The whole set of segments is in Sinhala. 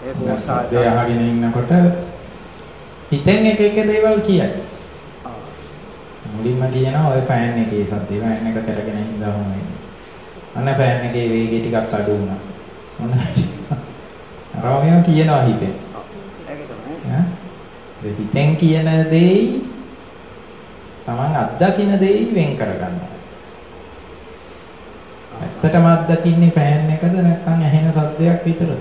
සද්දය අහගෙන ඉන්නකොට හිතෙන් එක දේවල් කියයි. මුලින්ම කියනවා ඔය ෆෑන් එකේ සද්දේ ෆෑන් එක කරගෙන ඉඳහම අන්න ෆෑන් එකේ වේගය ටිකක් අඩු වුණා. මොන අරවම කියනවා හිතෙන්. ඒක තමයි. හිතෙන් කියන දෙයි තමන් අත්දකින්න දෙයි වෙන් කරගන්නවා. ඇත්තටම අත්දකින්නේ ෆෑන් එකද නැත්නම් ඇහෙන සද්දයක් විතරද?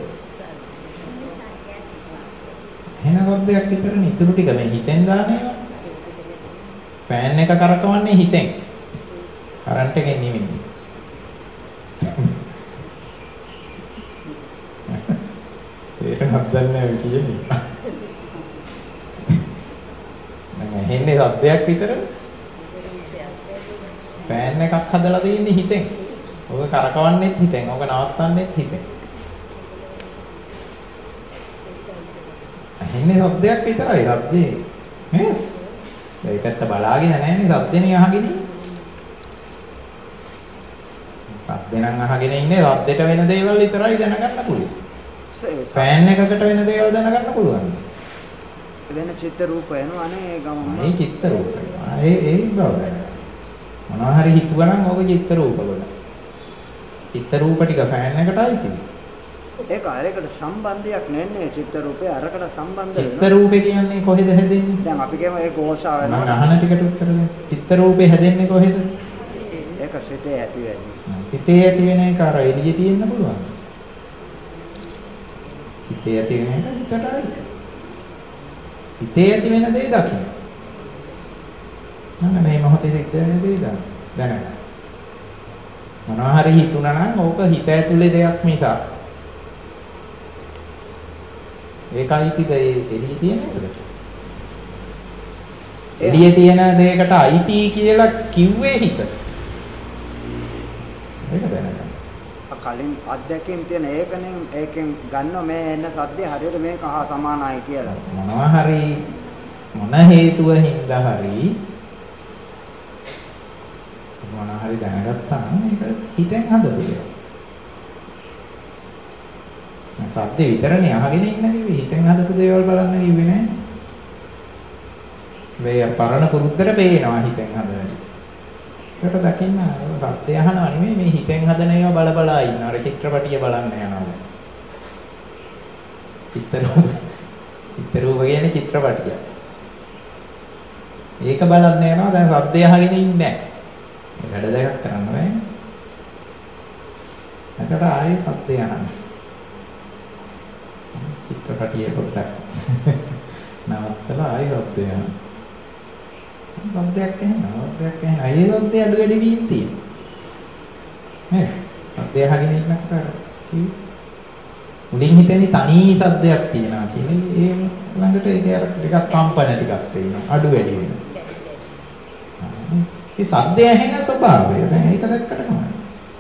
ඇහෙන සද්දයක් විතරනේ. ඊටු ටික මේ හිතෙන් දාන ඒවා. ෆෑන් එක කරකවන්නේ හිතෙන්. කරන්ට් එකෙන් නෙමෙයි. ඒක හදන්නේ කියන්නේ. මම ඇහෙන්නේ සද්දයක් විතරනේ. ෆෑන් එකක් හදලා තියෙන්නේ හිතෙන්. ඔක කරකවන්නෙත් හිතෙන්. ඔක නවත්තන්නෙත් හිතෙන්. ඇහෙන්නේ සද්දයක් විතරයි. සද්දේ නේද? ඒ පැත්ත බලාගෙන නැන්නේ සද්දෙනේ අහගෙන ඉන්නේ. සද්දේ නම් අහගෙන ඉන්නේ සද්දෙට වෙන දේවල් විතරයි දැනගන්න පුළුවන්. ෆෑන් එකකට වෙන දේවල් දැනගන්න පුළුවන්. වෙන චිත්ත රූප එනවනේ ගමම. මේ චිත්ත රූප. ඒ බව. මොනවා හරි හිතුවනම් ඕක චිත්ත රූප වල. චිත්ත රූප ටික ෆෑන් එකට අයිති. ඒක අරකට සම්බන්ධයක් නැන්නේ චිත්ත රූපේ අරකට සම්බන්ධ වෙනවා. චිත්ත රූපේ කියන්නේ කොහෙද හැදෙන්නේ? දැන් අපි කියමු ඒ ගෝසාව වෙනවා. මම අහන ටිකට උත්තර දෙන්න. චිත්ත රූපේ හැදෙන්නේ කොහෙද? ඒක සිතේ ඇති වෙන්නේ. සිතේ ඇති වෙන එක අර එළියේ තියෙන්න පුළුවන්. හිතේ ඇති වෙන එක හිතට අයිති. හිතේ ඇති වෙන දේ දකින්න. නම මේ මොහොතේ සිද්ධ වෙන දේ දැනගන්න. මොනවා හරි හිතුණා නම් ඕක හිත ඇතුලේ දෙයක් මිසක් ඒකයිතිද එළියේ තියෙන එකට. එළියේ තියෙන දෙයකට අයිති කියලා කිව්වේ හිත. ඒක දැනගන්න. කලින් අධ්‍යක්ෂයෙන් තියෙන ඒකනේ ඒකෙන් ගන්න මේ එන සද්දේ හරියට මේක හා සමානයි කියලා. මොනවා හරි මොන හේතුව හින්දා හරි මොනවා හරි දැනගත්තා නම් ඒක හිතෙන් හදපු දෙයක්. සද්දේ විතරනේ අහගෙන ඉන්න කිව්වේ හිතෙන් හදපු දේවල් බලන්න කිව්වේ නෑ. මේ පරණ පුරුද්දට පේනවා හිතෙන් හදන. ඒකට දකින්න සද්දේ අහනවා නෙමෙයි මේ හිතෙන් හදන ඒවා බල බලා ඉන්නවා. අර චිත්‍රපටිය බලන්න යනවා. චිත්‍රූප කියන්නේ චිත්‍රපටිය. ඒක බලන්න යනවා දැන් සද්දේ අහගෙන ඉන්නේ නෑ. වැඩ දෙකක් කරන්න බෑ. එතකොට ආයේ සද්දේ අහනවා. චිත්‍රපටියේ පොඩ්ඩක් නවත්තලා ආයෙ සද්දේ යනවා. සද්දයක් ඇහෙනවා. සද්දයක් ඇහෙනවා. ඒ සද්දේ අඩු වැඩි වීම තියෙනවා. නේද? සද්දය අහගෙන ඉන්නකොට කිව්වේ මුලින් හිතන්නේ තනි සද්දයක් තියෙනවා කියලා. ඒ ළඟට ඒක අර ටිකක් කම්පන ටිකක් තියෙනවා. අඩු වැඩි වෙනවා. ඒ සද්දය ඇහෙන ස්වභාවය දැන් ඒක දැක්කට තමයි.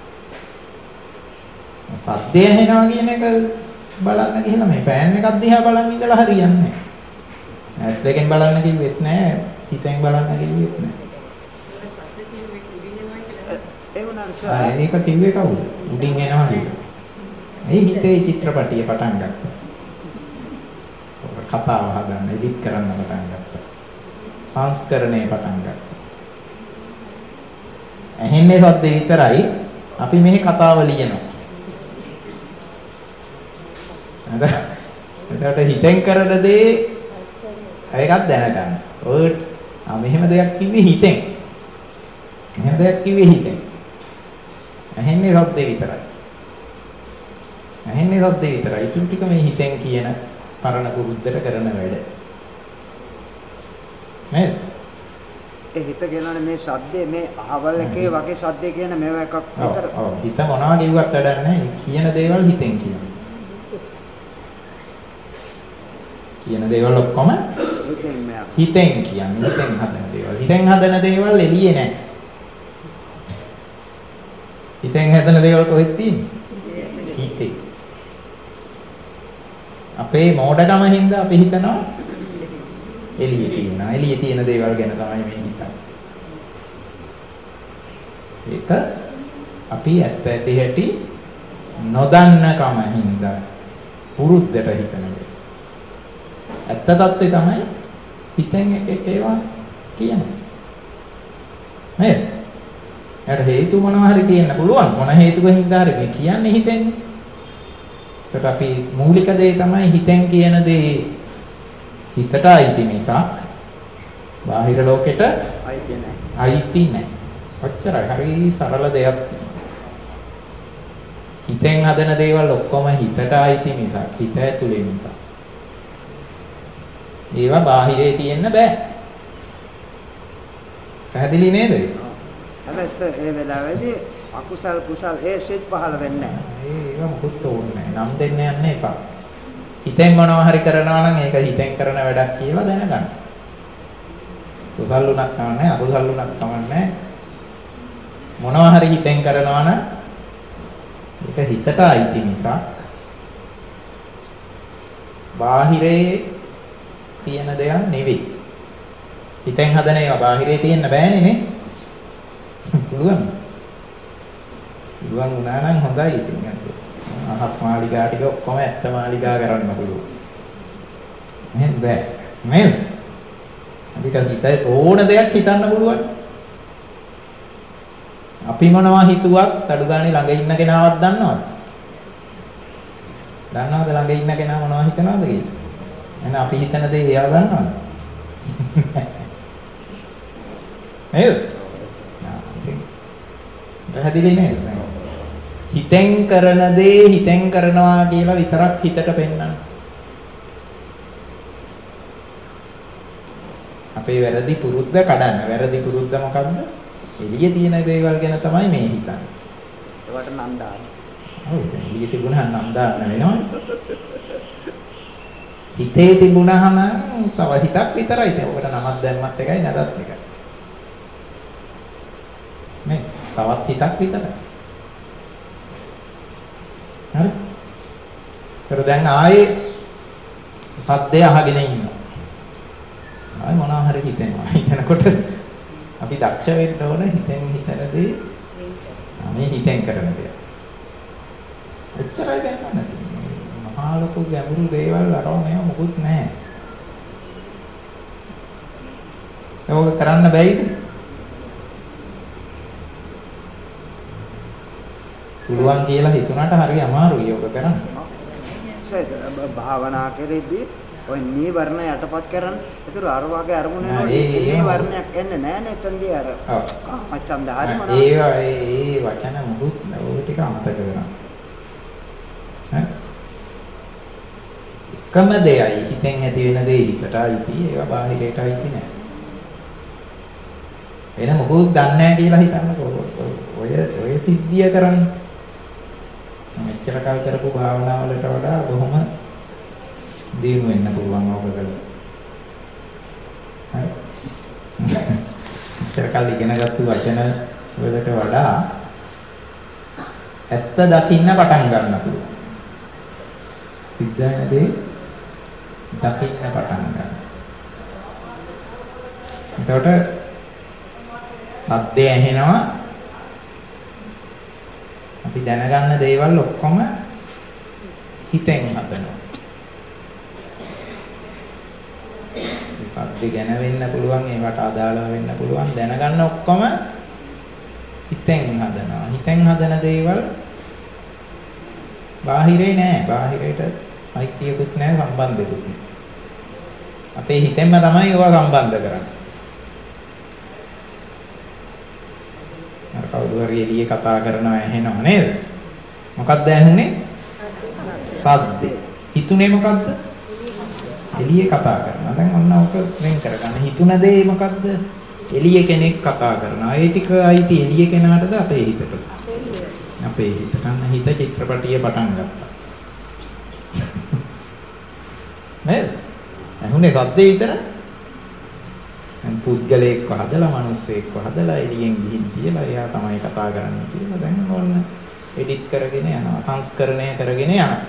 සද්දය ඇහෙනවා කියන එක බලන්න ගිහලා මේ ෆෑන් එකක් දිහා බලන් ඉඳලා හරියන්නේ නැහැ. ඇස් දෙකෙන් බලන්න කිව්වෙත් නැහැ, හිතෙන් බලන්න කිව්වෙත් නැහැ. ඒ වුණාට ඒක කිව්වේ කවුද? උඩින් එනවා කියලා. මේ හිතේ චිත්‍රපටිය පටන් ගත්තා. කතාව හදන්න, එඩිට් කරන්න පටන් ගත්තා. සංස්කරණය පටන් ගත්තා. ඇහෙන්නේ සද්දේ විතරයි. අපි මේ කතාව ලියනවා. එතකොට හිතෙන් කරන දේ ඒකත් දැනගන්න. ඔය මෙහෙම දෙයක් කිව්වේ හිතෙන්. මෙහෙම දෙයක් කිව්වේ හිතෙන්. ඇහෙන්නේ සද්දේ විතරයි. ඇහෙන්නේ සද්දේ විතරයි. ඊටු ටික මේ හිතෙන් කියන පරණ පුරුද්දට කරන වැඩ. නේද? ඒ හිත කියනනේ මේ සද්දේ මේ අහවල් එකේ වගේ සද්දේ කියන මේවා එකක් විතර. ඔව් හිත මොනවා කිව්වත් වැඩක් නැහැ. කියන දේවල් හිතෙන් කියනවා. කියන දේවල් ඔක්කොම හිතෙන් කියන්නේ හිතෙන් හදන දේවල්. හිතෙන් හදන දේවල් එළියේ නැහැ. හිතෙන් හදන දේවල් කොහෙද තියෙන්නේ? හිතේ. අපේ මෝඩකම හින්දා අපි හිතනවා එළියේ තියෙනවා. එළියේ තියෙන දේවල් ගැන තමයි මේ හිතන්නේ. ඒක අපි ඇත්ත ඇති හැටි නොදන්නකම හින්දා පුරුද්දට හිතන දේ. ඇත්ත తත්වේ තමයි හිතෙන් එක ඒවා කියන්නේ. නේද? ඒකට හේතු මොනවා හරි කියන්න පුළුවන්. මොන හේතුවකින්ද හරි මේ කියන්නේ හිතෙන්නේ. ඒකට අපි මූලික දේ තමයි හිතෙන් කියන දේ හිතට අයිති නිසා බාහිර ලෝකෙට අයිති නැහැ. අයිති නැහැ. ඔච්චරයි. හරි සරල දෙයක්. හිතෙන් හදන දේවල් ඔක්කොම හිතට අයිති නිසා, හිත ඇතුලේ නිසා. ඒවා බාහිරේ තියෙන්න බෑ. පැහැදිලි නේද? හැබැයි ඒ වෙලාවේදී අකුසල් කුසල් ඒ සිත් පහළ වෙන්නේ නැහැ. ඒවා මොකුත් ඕනේ නැහැ. නම් දෙන්න යන්න එපා. හිතෙන් මොනවා හරි කරනවා නම් ඒක හිතෙන් කරන වැඩක් කියලා දැනගන්න. කුසල් උනක් කමන්නේ, අකුසල් උනක් කමන්නේ. මොනවා හරි හිතෙන් කරනවා නම් ඒක හිතට අයිති නිසා බාහිරේ තියෙන දෙයක් නෙවෙයි. හිතෙන් හදන ඒවා බාහිරේ තියෙන්න බෑනේ නේ. පුළුවන්. පුළුවන් වුණා නම් හොඳයි ඉතින්. අහස් මාලිගා ටික ඔක්කොම ඇත්ත මාලිගා කරන්න පුළුවන්. නේද? බෑ. නේද? අපිට හිතේ ඕන දෙයක් හිතන්න පුළුවන්. අපි මොනවා හිතුවත් අඩු ගානේ ළඟ ඉන්න කෙනාවත් දන්නවද? දන්නවද ළඟ ඉන්න කෙනා මොනවා හිතනවද කියලා? එහෙනම් අපි හිතන දේ එයා දන්නවද? නේද? පැහැදිලි නේද? හිතෙන් කරන දේ හිතෙන් කරනවා කියලා විතරක් හිතට පෙන්නන්න. අපේ වැරදි පුරුද්ද කඩන්න. වැරදි පුරුද්ද මොකද්ද? එළියේ තියෙන දේවල් ගැන තමයි මේ හිතන්නේ. ඒවට නම් දාන්න. ඔව් එළියේ තිබුණා නම් දාන්න වෙනවනේ. හිතේ තිබුණාම තව හිතක් විතරයි. ඒකට නමක් දැම්මත් එකයි නැදත් එකයි. මේ තවත් හිතක් විතරයි. හරි. ඒතර දැන් ආයේ සද්දය අහගෙන ඉන්නවා. ආයේ මොනවා හරි හිතෙනවා. හිතනකොට අපි දක්ෂ වෙන්න ඕන හිතෙන් හිතන දේ මේ හිතෙන් කරන දේ. එච්චරයි ගන්න මහා ලොකු ගැඹුරු දේවල් අරව මේව මොකුත් නැහැ. ඒක කරන්න බැයිද? පුළුවන් කියලා හිතුණාට හරි අමාරුයි ඔබ කරන්න. භාවනා කරෙද්දී ඔය නීවරණ යටපත් කරන්න. ඒතර අර වගේ අරමුණ එනවා. මේ වර්ණයක් එන්නේ නැහැ නේ එතනදී අර. මචන්ද හරි මොනවා. ඒ වචන මුකුත් ඔය ටික අමතක කරනවා. එකම දෙයයි හිතෙන් ඇති වෙන දේ හිතට අයිති. ඒවා බාහිරයට අයිති නෑ. එන මොකුත් දන්නේ නැහැ කියලා හිතන්නකෝ. ඔය සිද්ධිය කරන්නේ. මෙච්චර කල් කරපු භාවනාවලට වඩා බොහොම දියුණු වෙන්න පුළුවන් ඕක කරලා. හරි. මෙච්චර කල් ඉගෙනගත්තු වචන වලට වඩා ඇත්ත දකින්න පටන් ගන්න පුළුවන්. සිද්ධ වෙන දේ දකින්න පටන් ගන්න. එතකොට සද්දය ඇහෙනවා. අපි දැනගන්න දේවල් ඔක්කොම හිතෙන් හදනවා. මේ සද්ද ගැන වෙන්න පුළුවන්, ඒවට අදාළව වෙන්න පුළුවන්. දැනගන්න ඔක්කොම හිතෙන් හදනවා. හිතෙන් හදන දේවල් බාහිරේ නෑ. බාහිරයට අයිතියකුත් නෑ, සම්බන්ධයකුත් නෑ. අපේ හිතෙන්ම තමයි ඒවා සම්බන්ධ කරන්නේ. කවුරු හරි එළියේ කතා කරනවා ඇහෙනව නේද? මොකක්ද ඇහුනේ? සද්දේ. හිතුනේ මොකද්ද? එළියේ කතා කරනවා. දැන් ඔන්න ඔක වෙන් කරගන්න. හිතුන දේ මොකද්ද? එළියේ කෙනෙක් කතා කරනවා. ඒ ටික අයිති එළියේ කෙනාටද අපේ හිතට? අපේ හිතට. අන්න හිත චිත්‍රපටිය පටන් ගත්තා. නේද? ඇහුනේ සද්දේ විතරයි. පුද්ගලයෙක්ව හදලා මිනිස්සෙක්ව හදලා එළියෙන් ගිහින් තියලා එයා තමයි කතා කරන්නේ කියලා දැන් ඕන්න එඩිට් කරගෙන යනවා සංස්කරණය කරගෙන යනවා.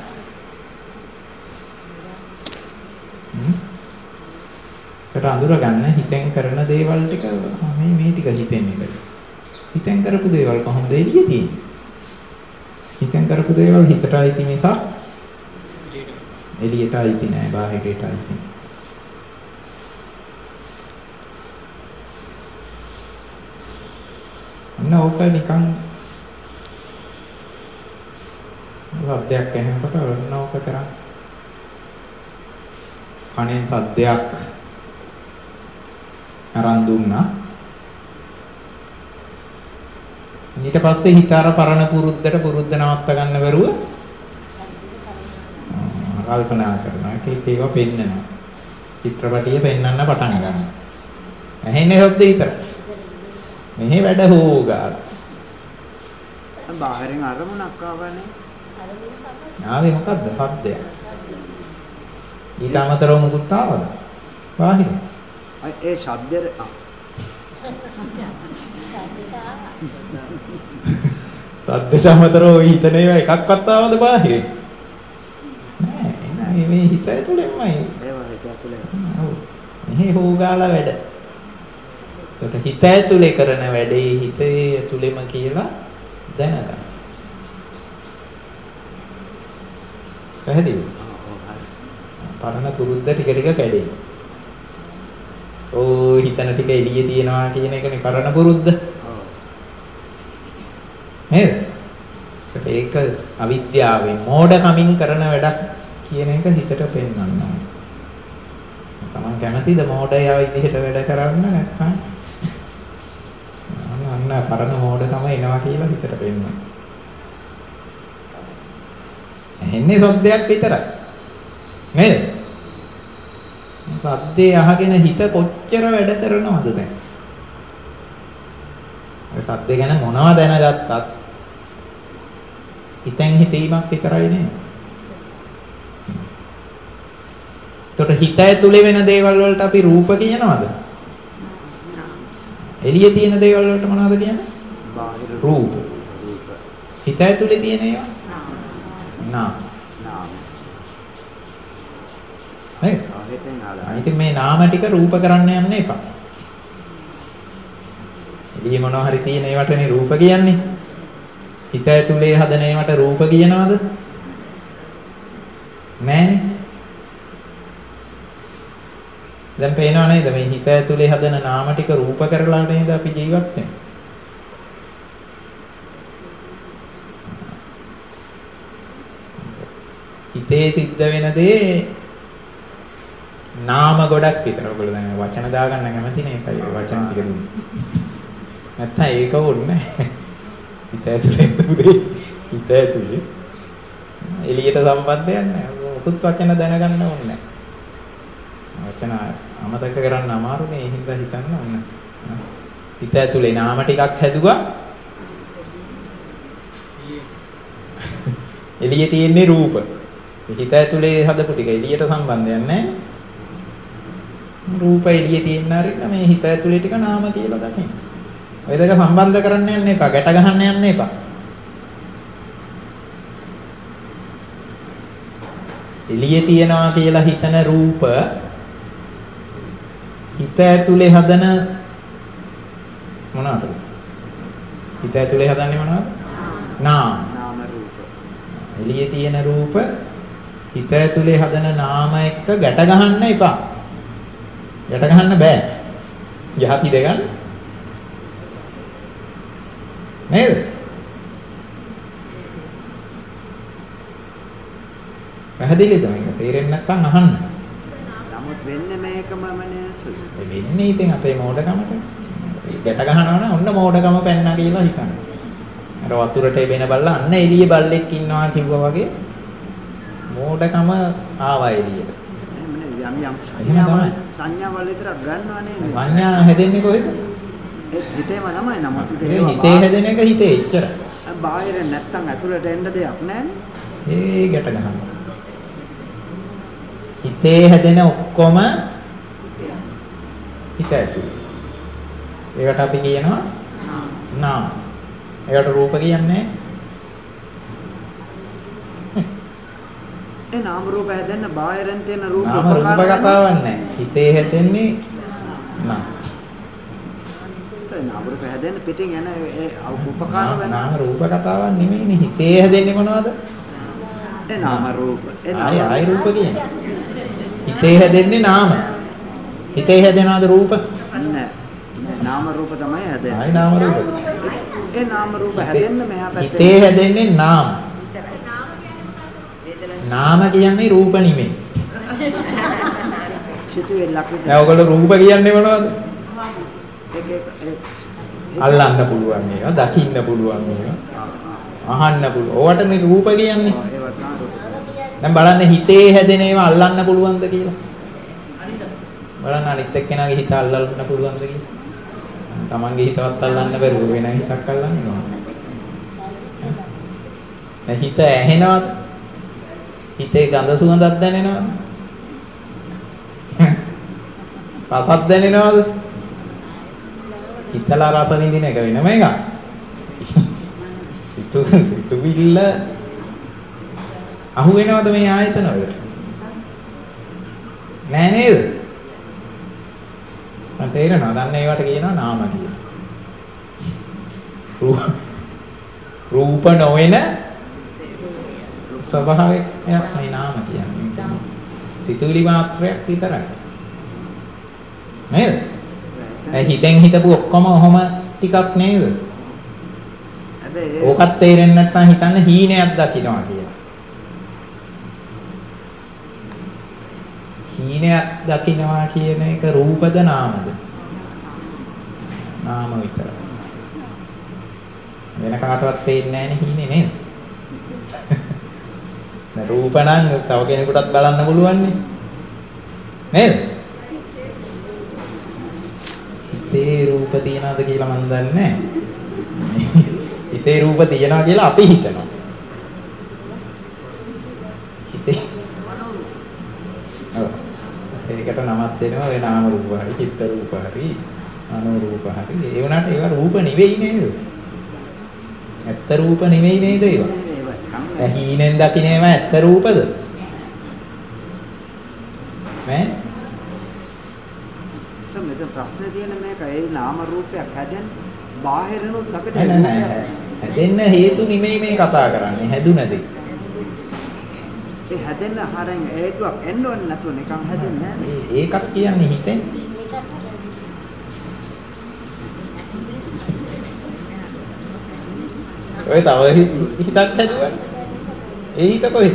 ඒකට අඳුර ගන්න හිතෙන් කරන දේවල් ටික මේ ටික හිතෙන්නේ. හිතෙන් කරපු දේවල් කොහොමද එළියේ තියෙන්නේ? හිතෙන් කරපු දේවල් හිතට අයිති නිසා එළියට අයිති නෑ, බාහිරයට අයිති. ඕක නිකන් සද්දයක් ඇහෙනකොට ඕක කරා. කණෙන් සද්දයක් අරන් දුන්නා. ඊට පස්සේ හිත අර පරණ පුරුද්ද නවත්ත ගන්න බැරුව කල්පනා කරනවා. ඒකේව පෙන්නනවා. චිත්‍රපටිය පෙන්වන්න පටන් ගන්නවා. ඇහෙන්නේ හොද්ද විතර. මෙහි වැඩ හොගාලා. බාහිරින් අරමුණක් ආවනේ. ආවේ මොකද්ද? සද්දයක්. ඊට අමතරව මුකුත් ආවද? බාහිර. ඒ ශබ්දෙ සද්දට අමතරව හිතන ඒවා එකක්වත් ආවද බාහිර? නෑ මේ හිත ඇතුළෙන්මයි. ඒවා හිත ඇතුළේ. ඔව්. මෙහි හොගාලා වැඩ. ඒකට හිත ඇතුලේ කරන වැඩේ හිතේ ඇතුලෙම කියලා දැනගන්න. පැහැදිලිද? පරණ පුරුද්ද ටික ටික කැඩේ. ඕ හිතන ටික එළියේ තියනවා කියන එකනේ පරණ පුරුද්ද. ඔව්. නේද? ඒක අවිද්‍යාවෙන් මෝඩකමින් කරන වැඩක් කියන එක හිතට පෙන්වන්න ඕනේ. තමන් කැමතිද මෝඩයා විදිහට වැඩ කරන්න නැත්නම් අන්න පරණ මෝඩකම එනවා කියලා හිතට පෙන්වන්න. එන්නේ සද්දයක් විතරයි. නේද? සද්දේ අහගෙන හිත කොච්චර වැඩ කරනවද දැන්? ඒ සද්දේ ගැන මොනවද දැනගත්තත් හිතෙන් හිතීමක් විතරයි නේද? එතකොට හිත ඇතුලේ වෙන දේවල් වලට අපි රූප කියනවද? එළියේ තියෙන දේවල් වලට මොනවද කියන්නේ? බාහිර රූප. හිත ඇතුලේ තියෙන ඒවා? නාම. නේද? ඉතින් මේ නාම ටික රූප කරන්න යන්න එපා. එළියේ මොනවා හරි තියෙන ඒවටනේ රූප කියන්නේ. හිත ඇතුලේ හදන ඒවට රූප කියනවද? නෑනේ. දැන් පේනව නේද මේ හිත ඇතුලේ හදන නාම ටික රූප කරලා නේද අපි ජීවත් වෙන්නේ. හිතේ සිද්ධ වෙන දේ නාම ගොඩක් විතර. ඔයගොල්ලෝ දැන් වචන දාගන්න කැමති නේ ඒකයි වචන ටික දුන්නේ. නැත්තම් ඒක ඕනේ නැහැ. හිත ඇතුලේ දුන්නේ හිත ඇතුලේ එළියට සම්බන්ධයක් නැහැ. මොකුත් වචන දැනගන්න ඕනේ නැහැ. වචන අමතක කරන්න අමාරුනේ. ඒ හින්දා හිතන්න ඕන. හිත ඇතුලේ නාම ටිකක් හැදුවා. එළියේ තියෙන්නේ රූප. හිත ඇතුලේ හදපු ටික එළියට සම්බන්ධයක් නැහැ. රූප එළියේ තියෙන හරින්න මේ හිත ඇතුලේ ටික නාම කියලා දකින්න. ඔය දෙක සම්බන්ධ කරන්න යන්න එපා. ගැට ගහන්න යන්න එපා. එළියේ තියනවා කියලා හිතන රූප හිත ඇතුලේ හදන මොනවද? හිත ඇතුලේ හදන්නේ මොනවද? නාම. නාම රූප. එළියේ තියෙන රූප හිත ඇතුලේ හදන නාම එක්ක ගැට ගහන්න එපා. ගැට ගහන්න බෑ. යහති දෙගන්න. නේද? පැහැදිලිද මේක? තේරෙන්නේ නැත්නම් අහන්න. නමුත් වෙන්නේ මේකමම නේද? වෙන්නේ ඉතින් අපේ මෝඩකමට. ගැට ගහනවා නම් ඔන්න මෝඩකම පැන්නා කියලා හිතන්න. අර වතුරට එබෙන බල්ලා අන්න එළියේ බල්ලෙක් ඉන්නවා කිව්වා වගේ මෝඩකම ආවා එළියට. යම් සංඥාවල් විතරක් ගන්නවා නේද? සංඥා හැදෙන්නේ කොහෙද? ඒ හිතේම තමයි. නමුත් හිතේ හැදෙන එක හිතේ එච්චරයි. බාහිර නැත්තම් ඇතුළට එන්න දෙයක් නැහැ. ඒ ගැට ගහනවා. හිතේ හැදෙන ඔක්කොම හිත ඇතුලේ. ඒකට අපි කියනවා නාම. ඒකට රූප කියන්නේ ඒ නාම රූප හැදෙන්න බාහිරෙන් තියෙන රූප නාම රූප කතාවක් නැහැ. හිතේ හැදෙන්නේ නාම. ඒ නාම රූප හැදෙන්න පිටින් යන ඒ උපකාර වෙන නාම රූප කතාවක් නෙමෙයිනේ. හිතේ හැදෙන්නේ මොනවද? ඒ නාම රූප. ආයි රූප කියන්නේ. හිතේ හැදෙන්නේ නාම. හිතේ හැදෙනවද රූප? නෑ. නාම රූප තමයි හැදෙන්නේ. ආයි නාම රූප. ඒ නාම රූප හැදෙන්න මෙහා පැත්තේ. හිතේ හැදෙන්නේ නාම. නාම කියන්නේ රූප නෙමෙයි. සිතුවිල්ලක් විතර. දැන් ඔයගොල්ලෝ රූප කියන්නේ මොනවද? ඒක අල්ලන්න පුළුවන් මේවා, දකින්න පුළුවන් මේවා, අහන්න පුළුවන්. ඕවටනේ රූප කියන්නේ. ඒවත් නා රූප. දැන් බලන්න හිතේ හැදෙන ඒවා අල්ලන්න පුළුවන්ද කියලා. බලන්න අනිත් එක්කෙනාගේ හිත අල්ලන්න පුළුවන්ද කියලා. තමන්ගේ හිතවත් අල්ලන්න බැරුව වෙන හිතක් අල්ලන්නේ. දැන් හිත ඇහෙනවද? හිතේ ගඳ සුවඳක් දැනෙනවද? රසක් දැනෙනවද? හිතලා රස විඳින එක වෙනම එකක්. සිතුවිල්ල අහු වෙනවද මේ ආයතන වලට? නෑ නේද? මම තේරෙනවා. දැන් ඒවට කියනවා නාම කියලා. රූප නොවන ස්වභාවයක් මේ නාම කියන්නේ. සිතුවිලි මාත්‍රයක් විතරයි. නේද? හිතෙන් හිතපු ඔක්කොම ඔහොම ටිකක් නේද? හැබැයි ඕකත් තේරෙන්නේ නැත්නම් හිතන්න හීනයක් දකින්නවා කියලා. හීනයක් දකින්නවා කියන එක රූපද නාමද? නාම විතරයි. වෙන කාටවත් තේින්නේ නැහැ නේ හීනේ නේද? දැන් රූප නම් තව කෙනෙකුටත් බලන්න පුළුවන් නේ. නේද? හිතේ රූප තියනවාද කියලා මම දන්නේ නැහැ. හිතේ රූප තියනවා කියලා අපි හිතනවා. හිතේ ඒකට නමක් දෙනවා ඒ නාම රූප හරි චිත්ත රූප හරි අනු රූප හරි ඒ වුණාට ඒවා රූප නෙවෙයි නේද? ඇත්ත රූප නෙවෙයි නේද ඒවා? හීනෙන් දකින්න ඒවා ඇත්ත රූපද? නේ? සමහර ප්‍රශ්නේ තියෙන මේක ඒ නාම රූපයක් හැදෙන්නේ බාහිරිනුත් අපිට හැදෙන්න හේතු නෙමෙයි මේ කතා කරන්නේ හැදුනදී. ඒ හැදෙන්න හරින් හේතුවක් එන්න ඕනේ නැතුව නිකන් හැදෙන්නේ නැහැ. ඒකක් කියන්නේ හිතෙන්. ඔය තව හිතක් හැදුවා. ඒ හිත කොහෙද?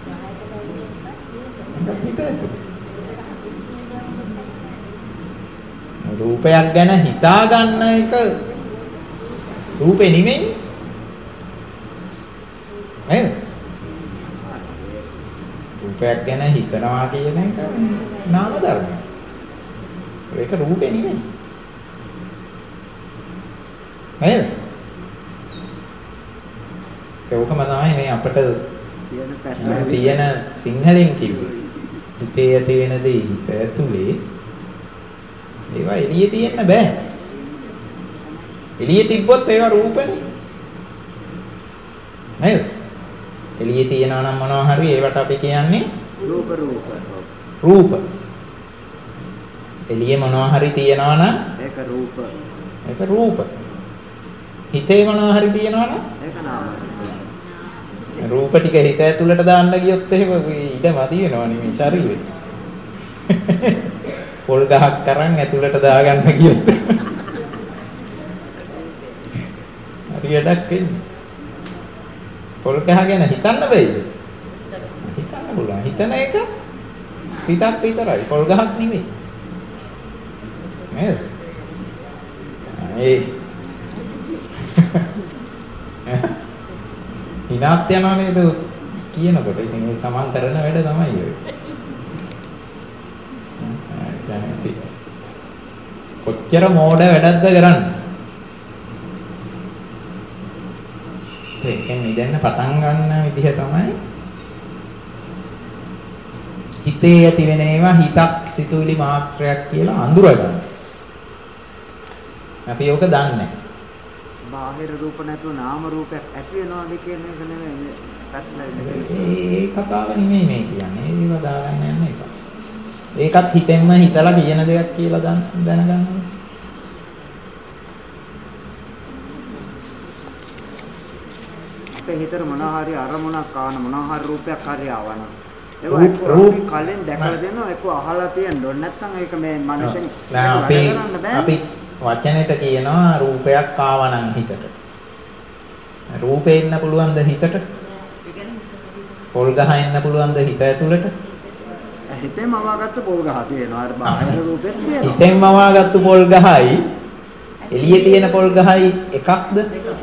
රූපයක් ගැන හිතා ගන්න එක රූපේ නෙමෙයි. නේද? රූපයක් ගැන හිතනවා කියන එක නාම ධර්මයක්. ඒක රූපේ නෙමෙයි. නේද? ඒකම තමයි මේ අපිට තියෙන සිංහලෙන් කිව්වේ. හිතේ ඇති වෙන දේ හිත ඇතුලේ ඒවා එළියේ තියෙන්න බෑ. එළියේ තිබ්බොත් ඒවා රූපනේ. නේද? එළියේ තියනවා නම් මොනවා හරි ඒවට අපි කියන්නේ රූප. එළියේ මොනවා හරි තියනවා නම් ඒක රූප. ඒක රූප. හිතේ මොනවා හරි තියනවා නම් ඒක නාම. රූප ටික හිත ඇතුළට දාන්න ගියොත් එහෙම ඉඩ මදි වෙනවනේ මේ ශරීරෙ. පොල් ගහක් අරන් ඇතුළට දාගන්න ගියොත් හරියටක් වෙන්නේ. පොල් ගහ ගැන හිතන්න බෑද? හිතන්න පුළුවන්. හිතන එක සිතක් විතරයි. පොල් ගහක් නෙවෙයි. නේද? හිනාත් යනවා නේද කියනකොට ඉතින් ඒ තමන් කරන වැඩ තමයි ඔය. කොච්චර මෝඩ වැඩක්ද කරන්නේ? ඒකෙන් නිදන්න පටන් ගන්න විදිහ තමයි හිතේ ඇති වෙන ඒවා හිතක් සිතුවිලි මාත්‍රයක් කියලා අඳුරගන්න. අපි ඕක දන්නේ නැහැ. බාහිර රූප නැතුව නාම රූපයක් ඇති වෙනවාද කියන එක නෙමෙයි පැටලෙන්නේ. ඒ කතාව නෙමෙයි මේ කියන්නේ. ඒව දාගන්න යන එක. ඒකත් හිතෙන්ම හිතලා කියන දෙයක් කියලා දැනගන්න. අපේ හිතට මොනවා හරි අරමුණක් ආවන මොනවා හරි රූපයක් හරි ආවන ඒක රූප කලින් දැකලා දෙනවා ඒක අහලා තියෙන්න ඕනේ නැත්නම් ඒක මේ මනසෙන් අපි වචනෙට කියනවා රූපයක් ආවනම් හිතට රූපේ ඉන්න පුළුවන්ද හිතට පොල් ගහ ඉන්න පුළුවන්ද හිත ඇතුළට හිතෙන් මවාගත්ත පොල් ගහ තියෙනවා අර බාහිර රූපෙත් තියෙනවා හිතෙන් මවාගත්ත පොල් ගහයි එළියේ තියෙන පොල් ගහයි එකක්ද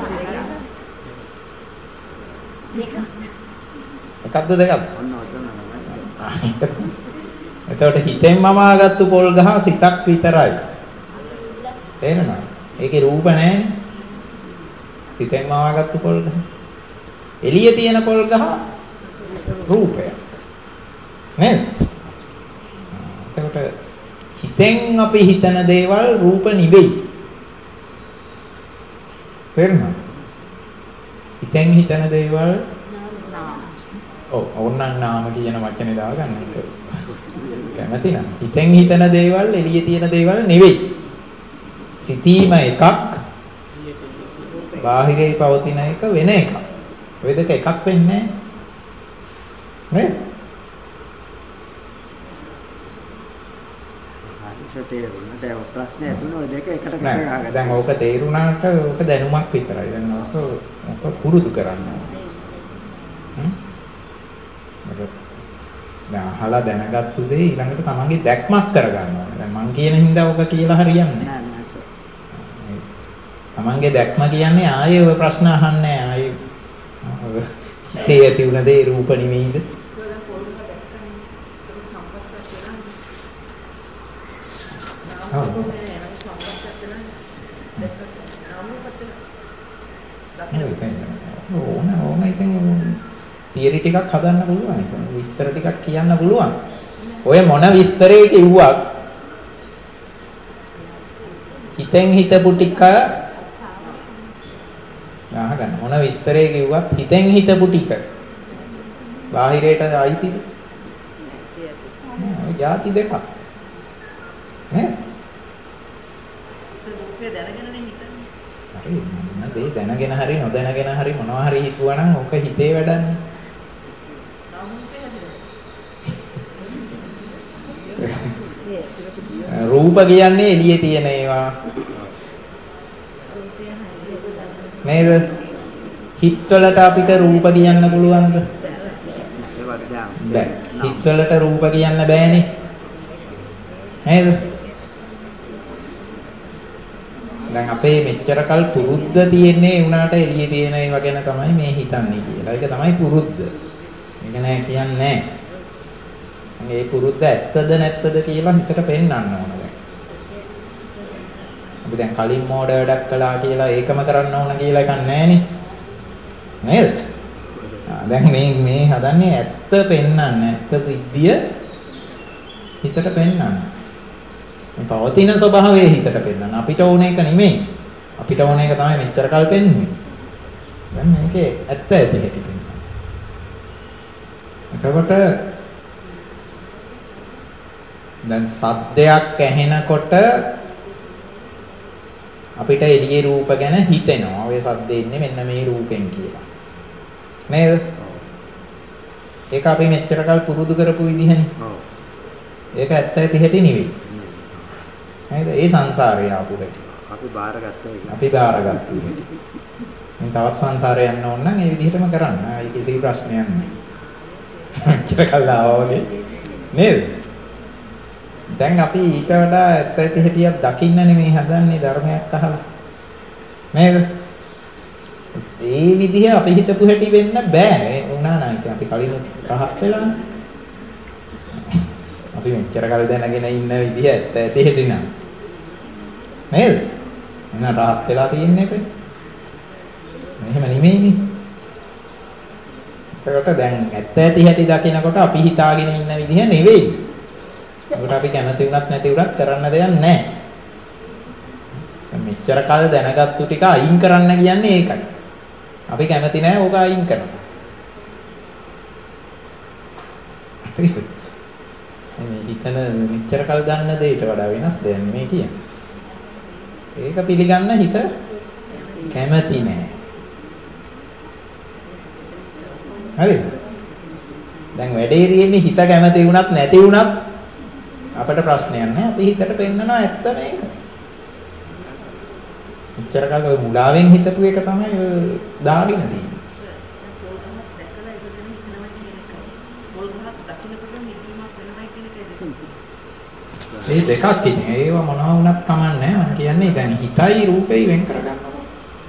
එකක්ද දෙකක්ද ඔන්න ඔතන එතකොට හිතෙන් මවාගත්තු පොල් ගහ සිතක් විතරයි තේරෙනවද ඒකේ රූප නැහැ සිතෙන් මවාගත්තු පොල් ගහ එළියේ තියෙන පොල් ගහ රූපය නේද එතකොට හිතෙන් අපි හිතන දේවල් රූප නෙවෙයි තේරුණා හිතෙන් හිතන දේවල් ඕනනම් නාම කියන වචනේ දාගන්න එක කැමති නම් හිතෙන් හිතන දේවල් එළියේ තියෙන දේවල් නෙවෙයි සිතීම එකක් බාහිරේ පවතින එක වෙන එකක් ඔය දෙක එකක් වෙන්නේ නේද තේරුණා දැන් ප්‍රශ්නේ ඇතුළේ ඔය දෙක එකට ගහගත්තා දැන් ඕක තේරුණාට ඕක දැනුමක් විතරයි දැන් ඕක පුරුදු කරන්න දැන් අහලා දැනගත්තු දේ ඊළඟට තමන්ගේ දැක්මක් කරගන්න ඕනේ දැන් මං කියන හින්දා ඕක කියලා හරියන්නේ නෑ තමන්ගේ දැක්ම කියන්නේ ආයේ ඔය ප්‍රශ්න අහන්නේ ආයේ හිතේ ඇති වුණ දේ රූප නිමෙයිද ඕන ඉතින් තියරි ටිකක් හදන්න පුළුවන් ඉතින් විස්තර ටිකක් කියන්න පුළුවන් ඔය මොන විස්තරේ කිව්වත් හිතෙන් හිතපු ටික අහගන්න මොන විස්තරේ කිව්වත් හිතෙන් හිතපු ටික බාහිරයට ආයිතිද ඔය જાති දෙකක් නේ හරි මොන දේ දැනගෙන හරි නොදැනගෙන හරි මොනවා හරි හිතුවනම් ඔක හිතේ වැඩන්නේ රූප කියන්නේ එළියේ තියෙන ඒවා නේද හිතවලට අපිට රූප කියන්න පුළුවන්ද බෑ හිතවලට රූප කියන්න බෑනේ නේද දැන් අපේ මෙච්චර කල් පුරුද්ද තියෙන්නේ උනාට එළියේ තියෙන ඒවා ගැන තමයි මේ හිතන්නේ කියලා. ඒක තමයි පුරුද්ද. මේක නෑ කියන්නේ නෑ. මේ පුරුද්ද ඇත්තද නැත්තද කියලා හිතට පෙන්වන්න ඕන දැන්. අපි දැන් කලින් මෝඩ වැඩක් කළා කියලා ඒකම කරන්න ඕන කියලා එකක් නෑනේ. නේද? දැන් මේ හදන්නේ ඇත්ත පෙන්වන්න. ඇත්ත සිද්ධිය හිතට පෙන්වන්න. පවතින ස්වභාවය හිතට පෙන්නන අපිට ඕන එක නෙමෙයි අපිට ඕන එක තමයි මෙච්චර කල් පෙන්වන්නේ දැන් මේකේ ඇත්ත ඇති හැටි පෙන්නන එතකොට දැන් සද්දයක් ඇහෙනකොට අපිට එළියේ රූප ගැන හිතෙනවා ඔය සද්දේ ඉන්නේ මෙන්න මේ රූපෙන් කියලා නේද ඒක අපි මෙච්චර කල් පුරුදු කරපු විදිහනේ ඒක ඇත්ත ඇති හැටි නෙවෙයි නේද? ඒ සංසාරේ ආපු හැටි. අපි බාරගත්තා ඒක. අපි බාරගත්තු හැටි. මේ තවත් සංසාරේ යන්න ඕන නම් ඒ විදිහටම කරන්න. ඒක කිසි ප්‍රශ්නයක් නෑ. මෙච්චර කල් ආවෝනේ. නේද? දැන් අපි ඊට වඩා ඇත්ත ඇති හැටියක් දකින්න නෙමෙයි හදන්නේ ධර්මයක් අහලා. නේද? ඒ විදිහ අපි හිතපු හැටි වෙන්න බෑ. උනා නම් ඉතින් අපි කලින් රහත් වෙලානේ. අපි මෙච්චර කල් දැනගෙන ඉන්න විදිහ ඇත්ත ඇති හැටි නෑ. නේද? එන්න රහත් වෙලා තියන්නේ කොයි? මෙහෙම නෙමෙයිනේ. ඒකට දැන් ඇත්ත ඇති හැටි දකිනකොට අපි හිතාගෙන ඉන්න විදිහ නෙවෙයි. ඒකට අපි කැමති වුණත් නැති වුණත් කරන්න දෙයක් නැහැ. මෙච්චර කල් දැනගත්තු ටික අයින් කරන්න කියන්නේ ඒකයි. අපි කැමති නැහැ ඕක අයින් කරන්න. මේ හිතන මෙච්චර කල් දන්න දෙයට වඩා වෙනස් දෙයක් නෙමෙයි කියන්නේ. ඒක පිළිගන්න හිත කැමති නෑ. හරිද? දැන් වැඩේ තියෙන්නේ හිත කැමති වුණත් නැති වුණත් අපිට ප්‍රශ්නයක් නැහැ. අපි හිතට පෙන්නනවා ඇත්ත මේක. උච්චර කාලේ ඔය මුලාවෙන් හිතපු එක තමයි දාගෙන තියෙන්නේ. ඒ දෙකක් ඉන්නේ. ඒව මොනවා වුණත් කමන්නේ නැහැ. මම කියන්නේ දැන් හිතයි රූපෙයි වෙන් කරගන්නවා.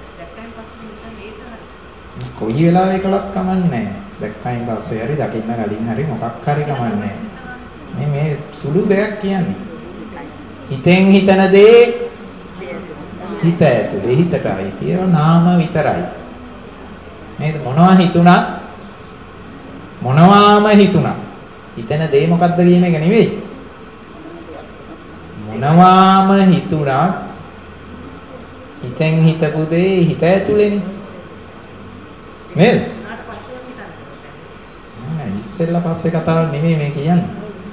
කොයි වෙලාවෙ කළත් කමන්නේ නැහැ. දැක්කයින් පස්සේ හරි දකින්න කලින් හරි මොකක් හරි කමන්නේ නැහැ. මේ සුළු දෙයක් කියන්නේ. හිතෙන් හිතන දේ හිත ඇතුලේ හිතටයි තියෙන නාම විතරයි. නේද? මොනවා හිතුණත් මොනවාම හිතුණත් හිතන දේ මොකද්ද කියන එක නෙවෙයි. මොනවාම හිතුණත් හිතෙන් හිතපු දේ හිත ඇතුලේනේ. නේද? ඉස්සෙල්ලා පස්සේ කතාවක් නෙමෙයි මේ කියන්නේ.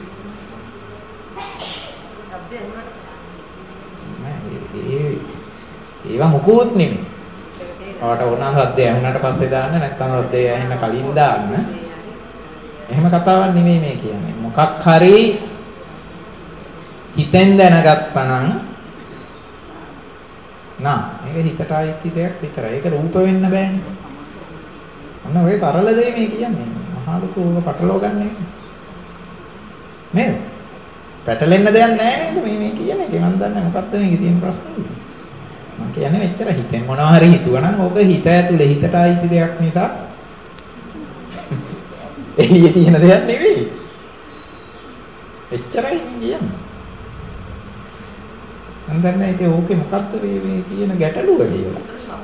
ඒවා මොකුත් නෙමෙයි. ඔයාට ඕන සද්දය ඇහුණාට පස්සේ දාන්න නැත්නම් සද්දය ඇහෙන්න කලින් දාන්න. එහෙම කතාවක් නෙමෙයි මේ කියන්නේ. මොකක් හරි හිතෙන් දැනගත්තා නම් මේක හිතට ආйти දෙයක් විතරයි. ඒක රූප වෙන්න බෑනේ. අන්න ඔය සරල දේ මේ කියන්නේ. මහා ලොකු ඕක පටලව ගන්න එක. නේද? පැටලෙන්න දෙයක් නැහැ නේද මේ කියන්නේ. මම දන්නේ මොකක්ද මේකේ තියෙන ප්‍රශ්නේ. මම කියන්නේ මෙච්චර හිතෙන් මොනවා හරි හිතුවනම් ඕක හිත ඇතුලේ හිතට ආйти දෙයක් නිසා එළියේ තියෙන දෙයක් නෙවෙයි. එච්චරයි කියන්නේ. මම දන්නේ ඒක ඕකේ මොකක්ද මේ තියෙන ගැටලුව කියලා.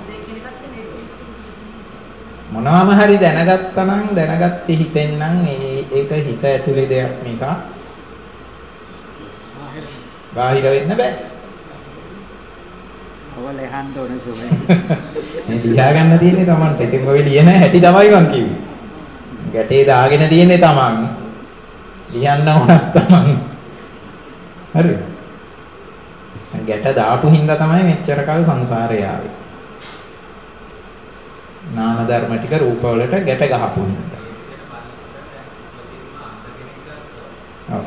මොනවාම හරි දැනගත්තා නම් දැනගත්තේ හිතෙන් නම් ඒක හිත ඇතුලේ දෙයක් නිසා බාහිර වෙන්න බෑ. ඔවල් එහන්න ඕනේ සුමේ. මේ ලියා ගන්න තියෙන්නේ Tamanට. ඉතින් ඔය ලියන හැටි තමයි මං කිව්වේ. ගැටේ දාගෙන තියෙන්නේ Taman. ලියන්න ඕනක් Taman. හරිද? ගැට දාපු හින්දා තමයි මෙච්චර කාල සංසාරේ ආවේ. නාම ධර්ම ටික රූප වලට ගැට ගහපු හින්දා. ඔව්.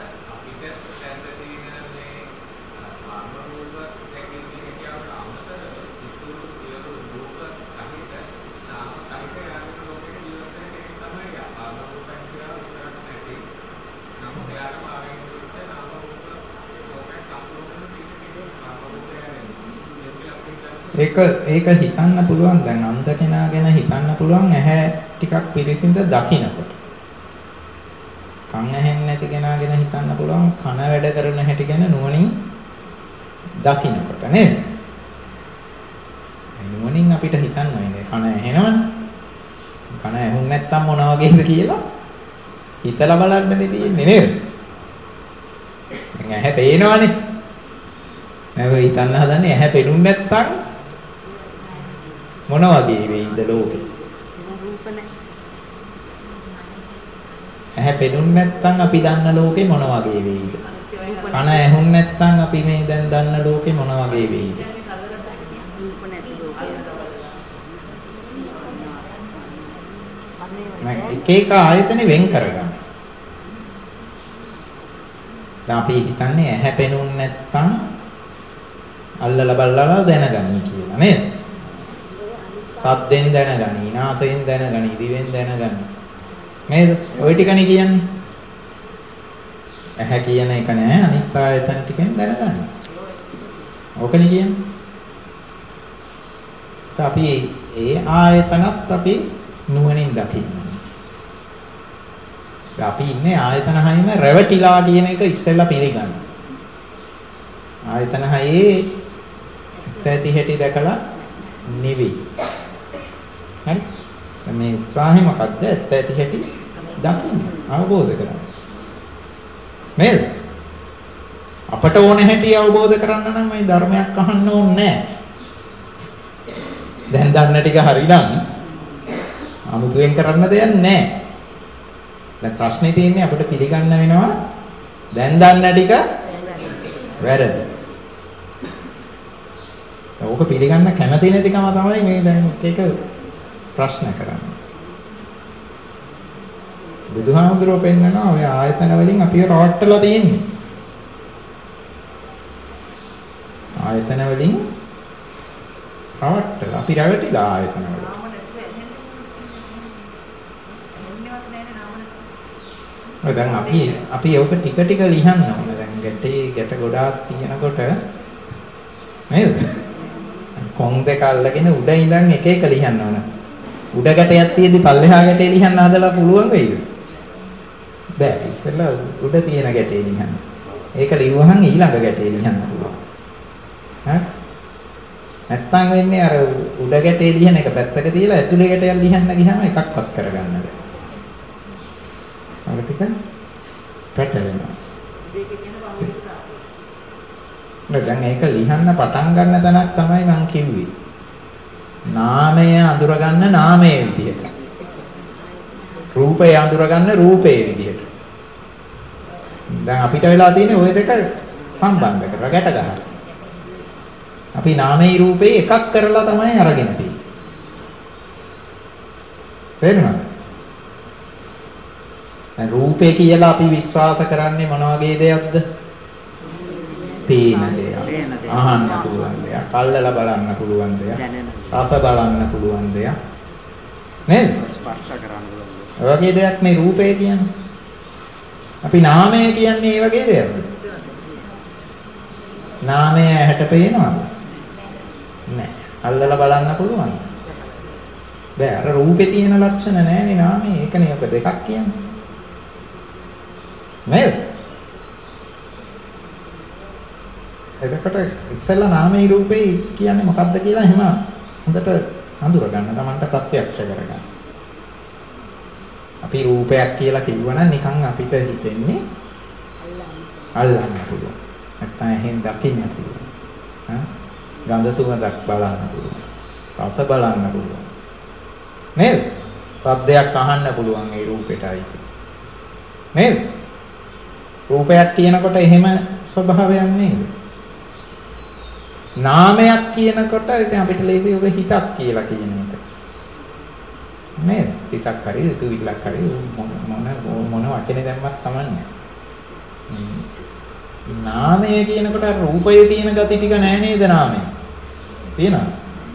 ඒක හිතන්න පුළුවන් දැන් අන්ධ කෙනා ගැන හිතන්න පුළුවන් ඇහැ ටිකක් පිරිසිඳ දකින්නකොට. කන් ඇහෙන්නේ නැති කෙනා ගැන හිතන්න පුළුවන් කන වැඩ කරන හැටි ගැන නුවණින් දකින්නකොට නේද? නුවණින් අපිට හිතන්න ඕනේ කන ඇහෙනවනේ. කන ඇහුන්නේ නැත්තම් මොන වගේද කියලා හිතලා බලන්න දෙන්නේ නේද? දැන් ඇහැ පේනවනේ. නැව හිතන්න හදන්නේ ඇහැ පෙනුන්නේ නැත්තම් මොන වගේ වෙයිද ලෝකේ? ඇහැ පෙනුන්නේ නැත්නම් අපි දන්න ලෝකේ මොන වගේ වෙයිද? කන ඇහුන්නේ නැත්නම් අපි මේ දැන් දන්න ලෝකේ මොන වගේ වෙයිද? එක එක ආයතන වෙන් කරගන්න. දැන් අපි හිතන්නේ ඇහැ පෙනුන්නේ නැත්නම් අල්ලලා බලලා දැනගන්නේ කියලා නේද? සද්දෙන් දැනගනි, නාසයෙන් දැනගනි, දිවෙන් දැනගනි. නේද? ඔය ටිකනේ කියන්නේ. ඇහැ කියන එක නෑ අනිත් ආයතන ටිකෙන් දැනගන්න. ඕකනේ කියන්නේ. අපි ඒ ආයතනත් අපි නුවණින් දකින්න. අපි ඉන්නේ ආයතන හයම රැවටිලා කියන එක ඉස්සෙල්ලා පිළිගන්න. ආයතන හයේ ඇති හැටි දැකලා නෙවෙයි. හරි? මේ උත්සාහය මොකද්ද? ඇති හැටි දකින්න, අවබෝධ කරගන්න. නේද? අපට ඕන හැටි අවබෝධ කරගන්න නම් මේ ධර්මයක් අහන්න ඕනේ නැහැ. දැන් දන්න ටික හරිනම් අමුතුවෙන් කරන්න දෙයක් නැහැ. දැන් ප්‍රශ්නේ තියෙන්නේ අපිට පිළිගන්න වෙනවා දැන් දන්න ටික වැරදි. ඕක පිළිගන්න කැමති නැතිකම තමයි මේ දැන් එක ප්‍රශ්න කරන්නේ. බුදුහාමුදුරුවෝ පෙන්නනවා ඔය ආයතන වලින් අපිව රවට්ටලා තියෙන්නේ. ආයතන වලින් රවට්ටලා අපි රැවටිලා ආයතන වල. දැන් අපි ඔක ටික ටික ලියන්න ඕන. දැන් ගැට ගොඩාක් තියෙනකොට නේද? කොන් දෙක අල්ලගෙන උඩ ඉඳන් එක එක ලියන්න ඕන. උඩ ගැටයක් තියෙද්දි පල්ලෙහා ගැටේ ලියන්න හදලා පුළුවන් වෙයිද? බෑ. ඉස්සෙල්ලා උඩ තියෙන ගැටේ ලියන්න. ඒක ලියුවහන් ඊළඟ ගැටේ ලියන්න පුළුවන්. හරි? නැත්තම් වෙන්නේ අර උඩ ගැටේ ලියන එක පැත්තක තියලා ඇතුලේ ගැටයක් ලියන්න ගියාම එකක්වත් කරගන්න බෑ. අර ටික පැටලෙනවා. දැන් ඒක ලියන්න පටන් ගන්න තැනක් තමයි මම කිව්වේ. නාමය අඳුරගන්න නාමයේ විදියට. රූපය අඳුරගන්න රූපයේ විදියට. දැන් අපිට වෙලා තියෙන්නේ ওই දෙක සම්බන්ධ කරලා ගැට ගන්න. අපි නාමයේ රූපේ එකක් කරලා තමයි අරගෙන තියෙන්නේ. තේරුණාද? දැන් රූපේ කියලා අපි විශ්වාස කරන්නේ මොන වගේ දෙයක්ද? පේන දෙයක්. අහන්න පුළුවන් දෙයක්. කල්ලලා බලන්න පුළුවන් දෙයක්. රස බලන්න පුළුවන් දෙයක්. නේද? ස්පර්ශ කරන්න පුළුවන්. ඒ වගේ දෙයක් මේ රූපය කියන්නේ. අපි නාමය කියන්නේ ඒ වගේ දෙයක්ද? නාමය ඇහැට පේනවද? නෑ. අල්ලලා බලන්න පුළුවන්. බෑ. අර රූපේ තියෙන ලක්ෂණ නෑනේ නාමයේ. ඒකනේ ඔක දෙකක් කියන්නේ. නේද? එතකොට ඉස්සෙල්ලා නාමයේ රූපේ කියන්නේ මොකක්ද කියලා එහෙම හොඳට අඳුර ගන්න. Tamanට ප්‍රත්‍යක්ෂ කරගන්න. අපි රූපයක් කියලා කිව්වනම් නිකන් අපිට හිතෙන්නේ අල්ලන්න පුළුවන්. නැත්නම් එහෙන් දකින්න පුළුවන්. ගන්ධ සුවඳක් බලන්න පුළුවන්. රස බලන්න පුළුවන්. නේද? ශබ්දයක් අහන්න පුළුවන් ඒ රූපෙටයි. නේද? රූපයක් කියනකොට එහෙම ස්වභාවයක් නේද? නාමයක් කියනකොට ඉතින් අපිට ලේසි ඔබ හිතක් කියලා කියන එක. නේද? සිතක් හරි දුවිලක් හරි මොන වචනේ දැම්මත් කමන්නේ. නාමය කියනකොට රූපයේ තියෙන gati ටික නෑ නේද නාමය? තියෙනවද?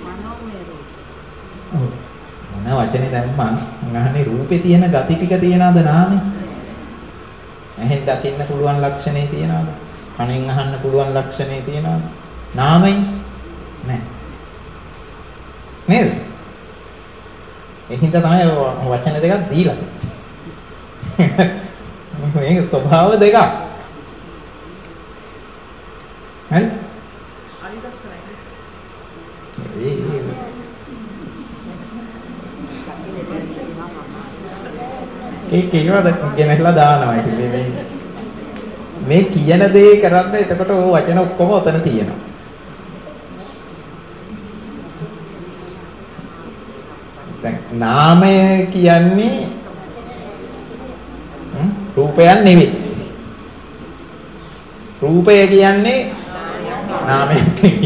මොන වචනේ දැම්මත් අහන්නේ රූපේ තියෙන gati ටික තියනවද නාමය? ඇහෙන් දකින්න පුළුවන් ලක්ෂණේ තියනවද? කනෙන් අහන්න පුළුවන් ලක්ෂණේ තියනවද? නාමයි නෑ. නේද? එහින්ද තමයි වචන දෙකක් දීලා තියෙන්නේ. මේක ස්වභාව දෙකක්. හරි? ඒකේවද ගෙනහැලා දානවා ඉතින් මේ කියන දේ කරන්න එතකොට ওই වචන ඔක්කොම ඔතන තියෙනවා. දැන් නාමය කියන්නේ රූපයක් නෙවෙයි. රූපය කියන්නේ නාමයක් නෙවෙයි.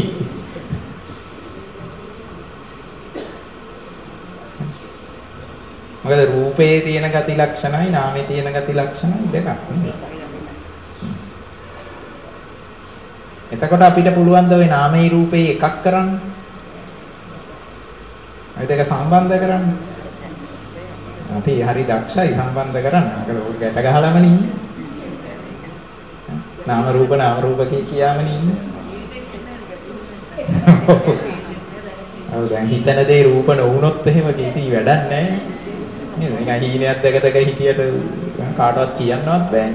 මොකද රූපයේ තියෙන ගති ලක්ෂණයි නාමයේ තියෙන ගති ලක්ෂණයි දෙකක් නේ. එතකොට අපිට පුළුවන් ද ওই නාමයේ රූපේ එකක් කරන්න? අය දෙක සම්බන්ධ කරන්න. අපි හරි දක්ෂයි සම්බන්ධ කරන්න. මොකද ඔය ගැට ගහලාම ඉන්නේ. නාම රූප කියාමනේ ඉන්නේ. ඔව් දැන් හිතන දේ රූප නොවුනොත් එහෙම කිසි වැඩක් නැහැ. නේද? නිකන් හීනයක් දැක හිටියට කාටවත් කියන්නවත් බෑ.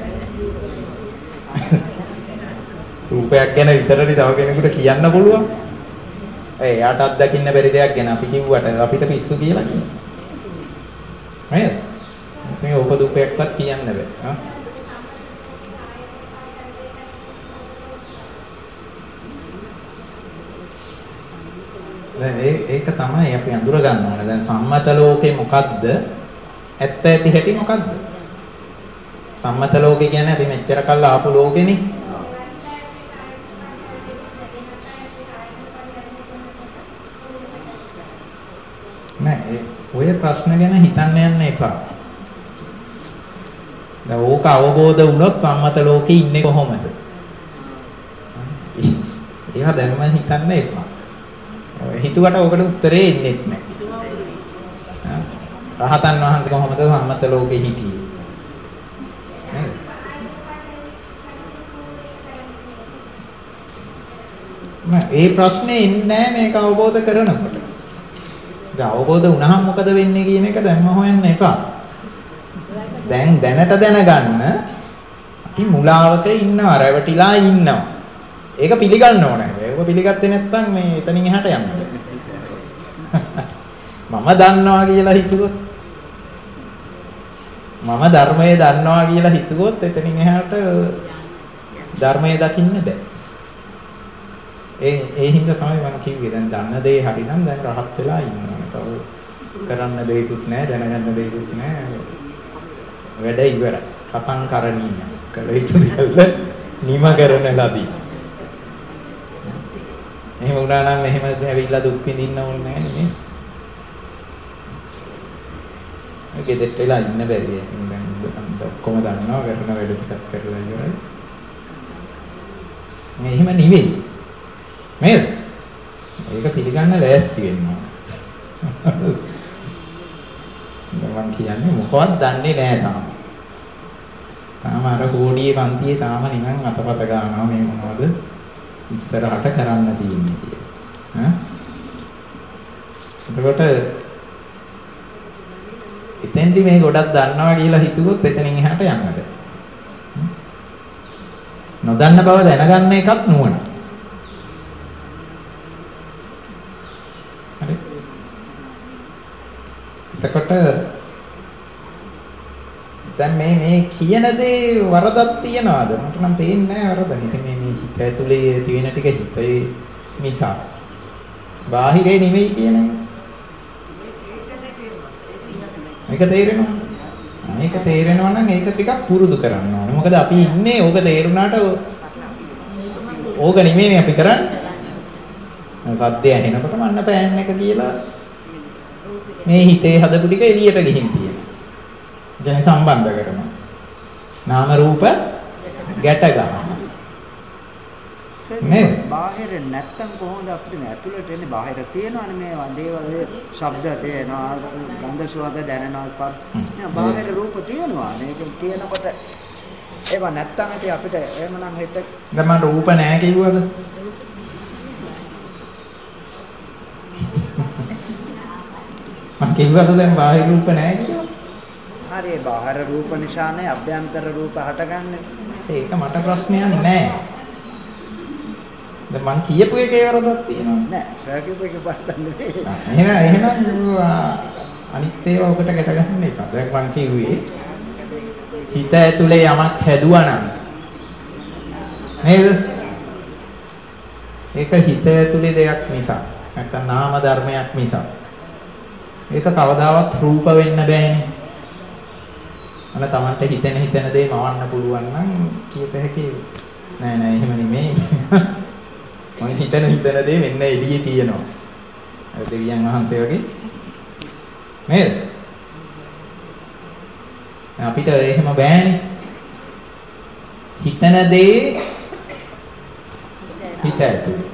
රූපයක් ගැන විතරනේ තව කෙනෙකුට කියන්න පුළුවන්. එයාට අත්දකින්න බැරි දෙයක් ගැන අපි කිව්වට අපිට පිස්සු කියලා කියනවා. නේද? මේ උපදූපයක්වත් කියන්න බෑ. දැන් ඒක තමයි අපි අඳුර ගන්න ඕනේ. දැන් සම්මත ලෝකේ මොකද්ද? ඇත්ත ඇති හැටි මොකද්ද? සම්මත ලෝකේ කියන්නේ අපි මෙච්චර කල් ආපු ලෝකෙනේ. නෑ ඔය ප්‍රශ්න ගැන හිතන්න යන්න එපා. දැන් ඕක අවබෝධ වුණොත් සම්මත ලෝකේ ඉන්නේ කොහොමද? ඒවා දැන්ම හිතන්න එපා. හිතුවට ඔකට උත්තරේ එන්නේ නැහැ. රහතන් වහන්සේ කොහොමද සම්මත ලෝකේ හිටියේ? ඒ ප්‍රශ්නේ ඉන්නේ නැහැ මේක අවබෝධ කරනකොට. ඒක අවබෝධ වුණාම මොකද වෙන්නේ කියන එක දැන්ම හොයන්න එපා. දැන් දැනට දැනගන්න අපි මුලාවක ඉන්නවා, රැවටිලා ඉන්නවා. ඒක පිළිගන්න ඕනේ. ඒක පිළිගත්තේ නැත්නම් මේ එතනින් එහාට යන්න බෑ. මම දන්නවා කියලා හිතුවොත් මම ධර්මයේ දන්නවා කියලා හිතුවොත් එතනින් එහාට ධර්මයේ දකින්න බෑ. ඒ හින්දා තමයි මම කිව්වේ දැන් දන්න දේ හරිනම් දැන් රහත් වෙලා ඉන්නවා. තව කරන්න දෙයක්වත් නැහැ, දැනගන්න දෙයක්වත් නැහැ. වැඩ ඉවරයි. කතං කරණීය. කළ යුතු දේවල් නිම කරන ලදී. එහෙම වුණා නම් එහෙම ඇවිල්ලා දුක් විඳින්න ඕනේ නැහැ නේ. ගෙදරට වෙලා ඉන්න බැරි. දැන් ඔක්කොම දන්නවා කරන වැඩ ටිකක් කරලා ඉවරයි. මේ එහෙම නෙවෙයි. නේද? ඒක පිළිගන්න ලෑස්ති වෙන්න ඕන. මම කියන්නේ මොකවත් දන්නේ නැහැ තාම. තාම අර කෝඩියේ පන්තියේ තාම නිකන් අතපත ගන්නවා මේ මොනවද ඉස්සරහට කරන්න තියෙන්නේ කියලා. එතකොට එතෙන්දි මේ ගොඩක් දන්නවා කියලා හිතුවොත් එතනින් එහාට යන්න බෑ. නොදන්න බව දැනගන්න එකත් නුවණ. හරි. එතකොට දැන් මේ කියන දේ වරදක් තියනවාද? මට නම් පේන්නේ නැහැ වරද. ඉතින් මේ හිත ඇතුලේ තියෙන ටික හිතේ නිසා. බාහිරේ නෙවෙයි කියන එක. මේක තේරෙනවා. මේක තේරෙනවා නම් ඒක ටිකක් පුරුදු කරන්න ඕනේ. මොකද අපි ඉන්නේ ඕක තේරුණාට ඕක නෙමෙයි අපි කරන්නේ. සද්දය ඇහෙනකොටම අන්න පෑන් එක කියලා මේ හිතේ හදපු ටික එළියට ගිහින් තියෙනවා. දැන් සම්බන්ධ කරනවා. නාම රූප ගැට ගන්නවා. නේ බාහිර නැත්තම් කොහොමද අපිට මේ ඇතුළට එන්නේ? බාහිර තියෙනවනේ මේ දේවල්, ශබ්ද තියෙනවා, ගන්ධ සුවඳ දැනෙනවා, ස්පර්ශ. බාහිර රූප තියෙනවා. මේක තියෙනකොට ඒව නැත්තම් ඉතින් අපිට එහෙමනම් හිත දැන් මම රූප නැහැ කිව්වද? මම කිව්වද දැන් බාහිර රූප නැහැ කියලා? හරි, බාහිර රූප නිසානේ අභ්‍යන්තර රූප හටගන්නේ. ඒක මට ප්‍රශ්නයක් නැහැ. දැන් මං කියපු එකේ වරදක් තියෙනවා නෑ. සර් කියපු එකේ වරදක් නෙවෙයි. එහෙනම් අනිත් ඒවා ඔකට ගැට ගන්න එපා. දැන් මං කිව්වේ හිත ඇතුලේ යමක් හැදුවා නම් නේද? ඒක හිත ඇතුලේ දෙයක් නිසා. නැත්නම් නාම ධර්මයක් නිසා. ඒක කවදාවත් රූප වෙන්න බෑනේ. අන්න Tamante හිතෙන දේ මවන්න පුළුවන් නම් කීත හැකි නෑ එහෙම නෙමෙයි. මම හිතන දේ මෙන්න එළියේ තියෙනවා. අර දෙවියන් වහන්සේ වගේ නේද? අපිට එහෙම බෑනේ. හිතන දේ හිත ඇතුලේ.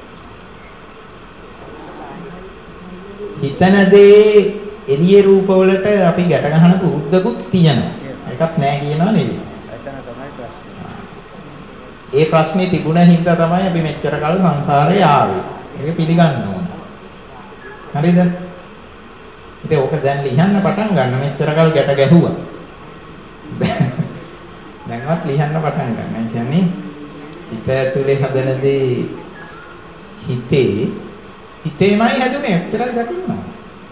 හිතන දේ එළියේ රූප වලට අපි ගැට ගන්න පුරුද්දකුත් තියෙනවා. ඒකත් නෑ කියනවා නෙවෙයි. එතන තමයි ප්‍රශ්නේ. ඒ ප්‍රශ්නේ තිබුණ හින්දා තමයි අපි මෙච්චර කල් සංසාරේ ආවේ. ඒක පිළිගන්න ඕන. හරිද? ඉතින් ඕක දැන් ලියන්න පටන් ගන්න. මෙච්චර කල් ගැට ගැහුවා. දැන්වත් ලියන්න පටන් ගන්න. ඒ කියන්නේ හිත ඇතුලේ හදන දේ හිතේමයි හැදුනේ. එච්චරයි දකින්නවා.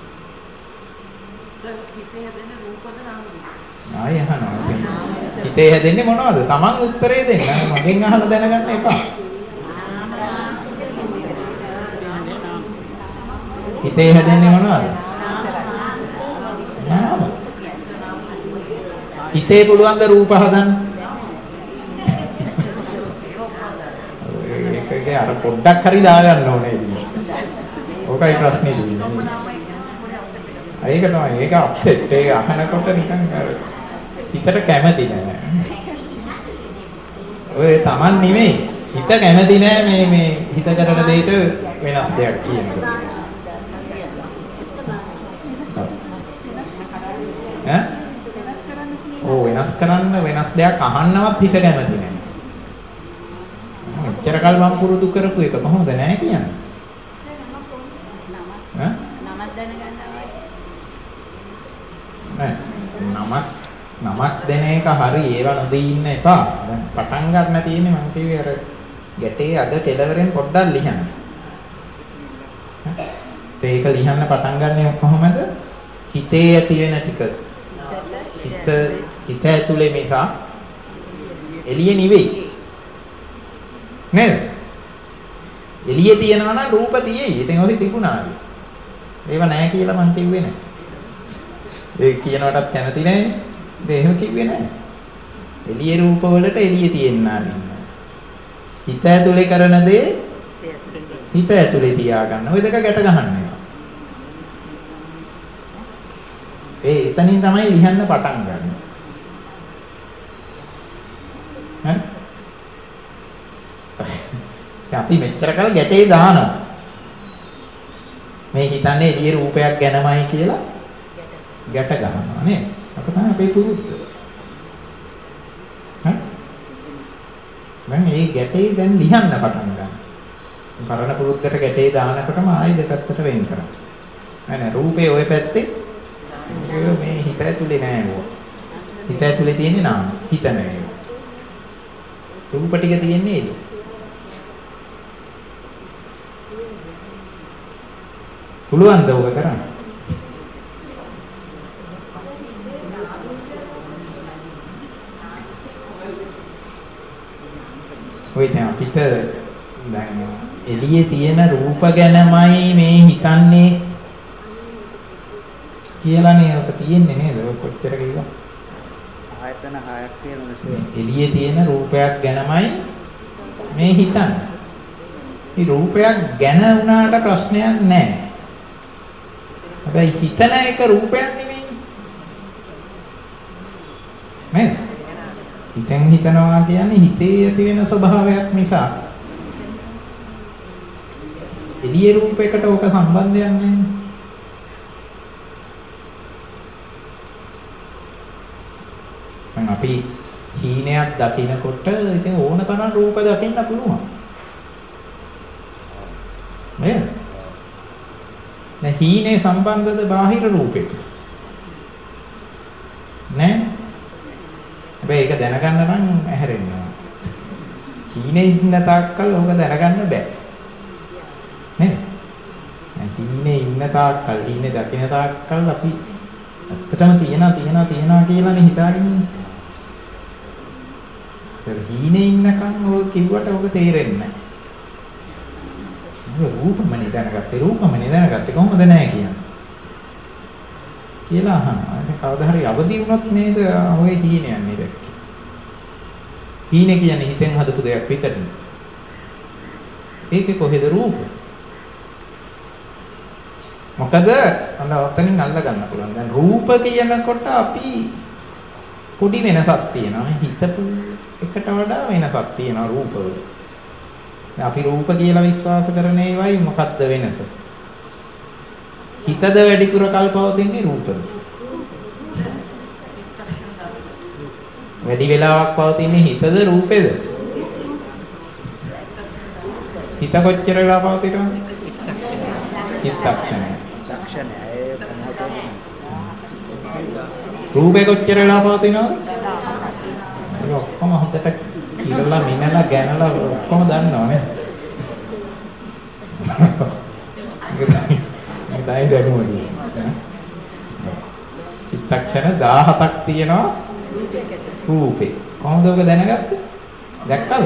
ආයෙ අහනවා. හිතේ හැදෙන්නේ මොනවද? Taman උත්තරේ දෙන්න. මගෙන් අහලා දැනගන්න එපා. හිතේ හැදෙන්නේ මොනවද? නාම. හිතේ පුළුවන් ද රූප හදන්න? ඒකේ අර පොඩ්ඩක් හරි දාගන්න ඕනේ ඉතින්. ඕකයි ප්‍රශ්නේ තියෙන්නේ. ඒක තමයි. ඒක අප්සෙට්. ඒක අහනකොට නිකන් අර හිතට කැමති නෑ. ඔය Taman නෙමෙයි. හිත කැමති නෑ මේ හිත කරන දෙයට වෙනස් දෙයක් කියනකොට. ඈ? ඔව් වෙනස් කරන්න වෙනස් දෙයක් අහන්නවත් හිත කැමති නෑ. මෙච්චර කල් මම පුරුදු කරපු එක කොහොමද නෑ කියන්නේ? ඈ? නමක් දැනගන්න නමක් දෙන එක හරි ඒව නොදී ඉන්න එපා. දැන් පටන් ගන්න තියෙන්නේ මම කිව්වේ අර ගැටේ අග කෙලවරෙන් පොඩ්ඩක් ලියන්න. ඒක ලියන්න පටන් ගන්න කොහොමද? හිතේ ඇති වෙන ටික. හිත ඇතුලේ මිස එළියේ නෙවෙයි. නේද? එළියේ තියනවා නම් රූප තියෙයි. ඉතින් ඔහි තිබුණාද? ඒව නැහැ කියලා මං කිව්වේ නැහැ. ඒ කියනකොටත් කැමති නැහැ. එහෙම කිව්වේ නැහැ. එළියේ රූප වලට එළියේ තියෙන්නා නෙන්න. හිත ඇතුලේ කරන දේ හිත ඇතුලේ තියාගන්න. ඔය දෙක ගැට ගන්න. එතනින් තමයි ලියන්න පටන් ගන්න. හරි? අපි මෙච්චර කල් ගැටේ දානවා. මේ හිතන්නේ එළියේ රූපයක් ගැනමයි කියලා ගැට ගන්නවා නේද? අප තමයි අපේ පුරුද්ද. හරි? මම මේ ගැටේ දැන් ලියන්න පටන් ගන්නවා. පරණ පුරුද්දට ගැටේ දානකොටම ආයෙ දෙපැත්තට වෙන් කරනවා. නෑ රූපේ ওই පැත්තේ මේ හිත ඇතුලේ නෑ නෝ. හිත ඇතුලේ තියෙන්නේ නාම. හිත නෑ. රූප ටික තියෙන්නේ එළිය. පුළුවන්ද ඔක කරන්න? ඔය දැන් අපිට දැන් එළියේ තියෙන රූප ගැනමයි මේ හිතන්නේ කියලානේ ඔක තියෙන්නේ නේද? ඔය කොච්චර කිව්වා? ආයතන 6ක් තියෙනවා. එළියේ තියෙන රූපයක් ගැනමයි මේ හිතන්නේ. මේ රූපයක් ගැන වුණාට ප්‍රශ්නයක් නැහැ. හැබැයි හිතන එක රූපයක් නෙමෙයි. නේද? හිතෙන් හිතනවා කියන්නේ හිතේ ඇති වෙන ස්වභාවයක් නිසා. එළියේ රූපයකට ඕක සම්බන්ධයක් නැහැ. අපි හීනයක් දකිනකොට ඉතින් ඕන තරම් රූප දකින්න පුළුවන්. නේද? දැන් හීනේ සම්බන්ධද බාහිර රූපෙට? නෑ. හැබැයි ඒක දැනගන්න නම් ඇහැරෙන්න ඕන. හීනේ ඉන්න තාක්කල් ඕක දැනගන්න බෑ. නේද? හීනේ ඉන්න තාක්කල් හීනේ දකින තාක්කල් අපි ඇත්තටම තියනවා කියලානේ හිතාගෙන ඉන්නේ. හීනේ ඉන්නකම් ඔය කිව්වට ඔක තේරෙන්නේ නැහැ. ඔය රූපමනේ දැනගත්තේ කොහොමද නැහැ කියන්නේ? කියලා අහනවා. ඒක කවදා හරි අවදි වුණොත් නේද ඔය හීනේ යන්නේ දැක්කේ. හීනේ කියන්නේ හිතෙන් හදපු දෙයක් විතරනේ. ඒකේ කොහෙද රූප? මොකද අන්න ඔතනින් අල්ල ගන්න පුළුවන්. දැන් රූප කියනකොට අපි පොඩි වෙනසක් තියෙනවා. හිතපු එකට වඩා වෙනසක් තියෙනවා රූපවල. අපි රූප කියලා විශ්වාස කරන ඒවායි මොකක්ද වෙනස? හිතද වැඩිපුර කල්පවතින්නේ රූපවල. වැඩි වෙලාවක් පවතින්නේ හිතද රූපෙද? හිත කොච්චර වෙලා පවතිනවද? චිත්තක්ෂණය. රූපේ කොච්චර වෙලා පවතිනවද? ඔක්කොම හොඳට කිරලා මිනලා ගැනලා ඔක්කොම දන්නවනේ. මේ දැනුමයි. චිත්තක්ෂණ 17ක් තියෙනවා රූපේ. කොහොමද ඔක දැනගත්තේ? දැක්කද?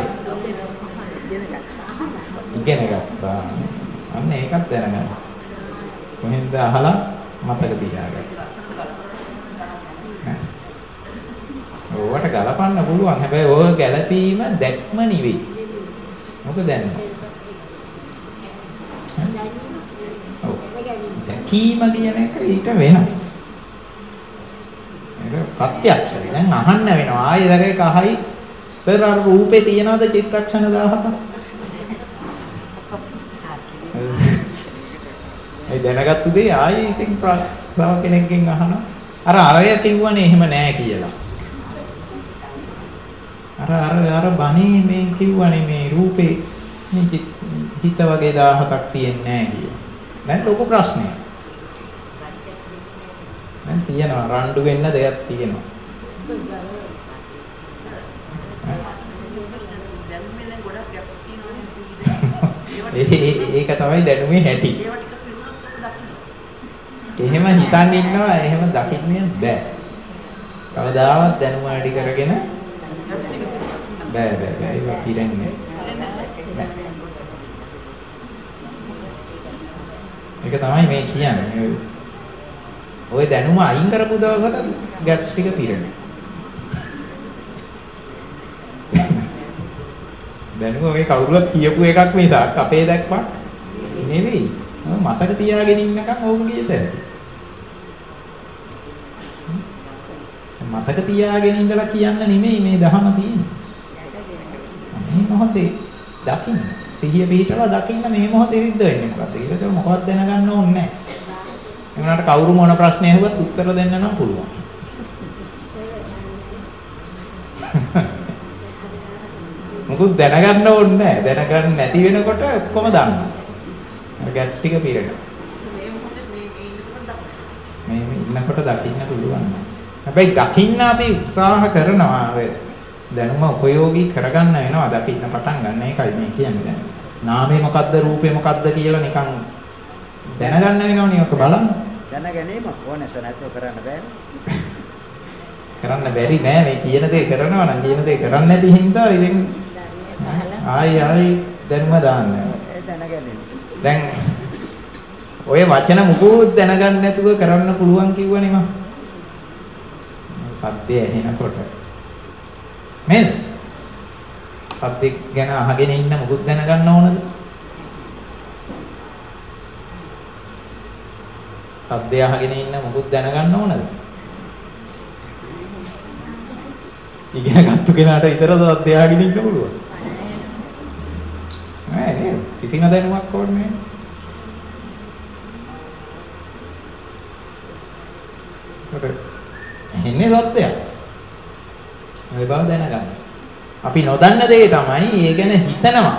ඉගෙන ගත්තා. අන්න ඒකත් දැනගන්න. කොහෙන්ද අහලා මතක තියාගන්න. ඕවට ගලපන්න පුළුවන්. හැබැයි ඕක ගැලපීම දැක්ම නෙවෙයි. මොකද දැනනවා. දැකීම කියන එක ඊට වෙනස්. ඒක ප්‍රත්‍යක්ෂයි. දැන් අහන්න වෙනවා. ආයෙ දරේක අහයි. සර් අර රූපේ තියනවාද චිත්තක්ෂණ 17ක්? ඒ දැනගත්තු දේ ආයෙ ඉතින් තව කෙනෙක්ගෙන් අහනවා. අර කිව්වනේ එහෙම නෑ කියලා. අර බණේ මේ කිව්වනේ මේ රූපේ මේ හිත වගේ 17ක් තියෙන්නේ නෑ කියලා. දැන් ලොකු ප්‍රශ්නයක්. දැන් තියෙනවා රණ්ඩු වෙන්න දෙයක් තියෙනවා. ඒක තමයි දැනුමේ හැටි. එහෙම හිතන් ඉන්නවා එහෙම දකින්න බෑ. කවදාවත් දැනුම වැඩි කරගෙන බෑ ඒක පිරෙන්නේ. ඒක තමයි මේ කියන්නේ. ඔය දැනුම අයින් කරපු දවසට ගැප්ස් ටික පිරෙනවා. දැනුම මේ කවුරුවත් කියපු එකක් මිසක් අපේ දැක්මක් නෙවෙයි. මතක තියාගෙන ඉන්නකම් ඕක කියත හැකියි. මතක තියාගෙන ඉඳලා කියන්න නෙමෙයි මේ දහම තියෙන්නේ. මේ මොහොතේ දකින්න. සිහිය පිහිටලා දකින්න මේ මොහොතේ සිද්ධ වෙන්නේ මොකද්ද කියලා ඒක මොකවත් දැනගන්න ඕනේ නැහැ. ඒ වුණාට කවුරු මොන ප්‍රශ්නය අහුවත් උත්තර දෙන්න නම් පුළුවන්. මොකද දැනගන්න ඕනේ නැහැ. දැනගන්න නැති වෙනකොට ඔක්කොම දන්නවා. අර ගැට්ස් ටික පිරෙනවා. මේ ඉන්නකොට දකින්න පුළුවන්. හැබැයි දකින්න අපි උත්සාහ කරනවා දැනුම උපයෝගී කරගන්න වෙනවා දකින්න පටන් ගන්න එකයි මේ කියන්නේ දැන්. නාමය මොකද්ද රූපය මොකද්ද කියලා නිකන් දැනගන්න වෙනවනේ ඔක බලන්න. දැනගැනීම ඕනෑස නැතුව කරන්න බෑනේ. කරන්න බැරි නෑ මේ කියන දේ කරනවා නම් කියන දේ කරන්නේ නැති හින්දා ඉතින් ආයි දැනුම දාන්න. ඒ දැනගැනීම. දැන් ඔය වචන මුකුත් දැනගන්න නැතුව කරන්න පුළුවන් කිව්වනේ මම. සද්දය ඇහෙනකොට නේද? සද්ද ගැන අහගෙන ඉන්න මොකුත් දැනගන්න ඕනද? සද්ද අහගෙන ඉන්න මොකුත් දැනගන්න ඕනද? ඉගෙන ගත්ත කෙනාට විතරද සද්ද අහගෙන ඉන්න පුළුවන්? නෑ නේද? කිසිම දැනුමක් ඕනේ නෑ. එන්නේ සත්‍යයක්. මේ බව දැනගන්න. අපි නොදන්න දේ තමයි ඒ ගැන හිතනවා.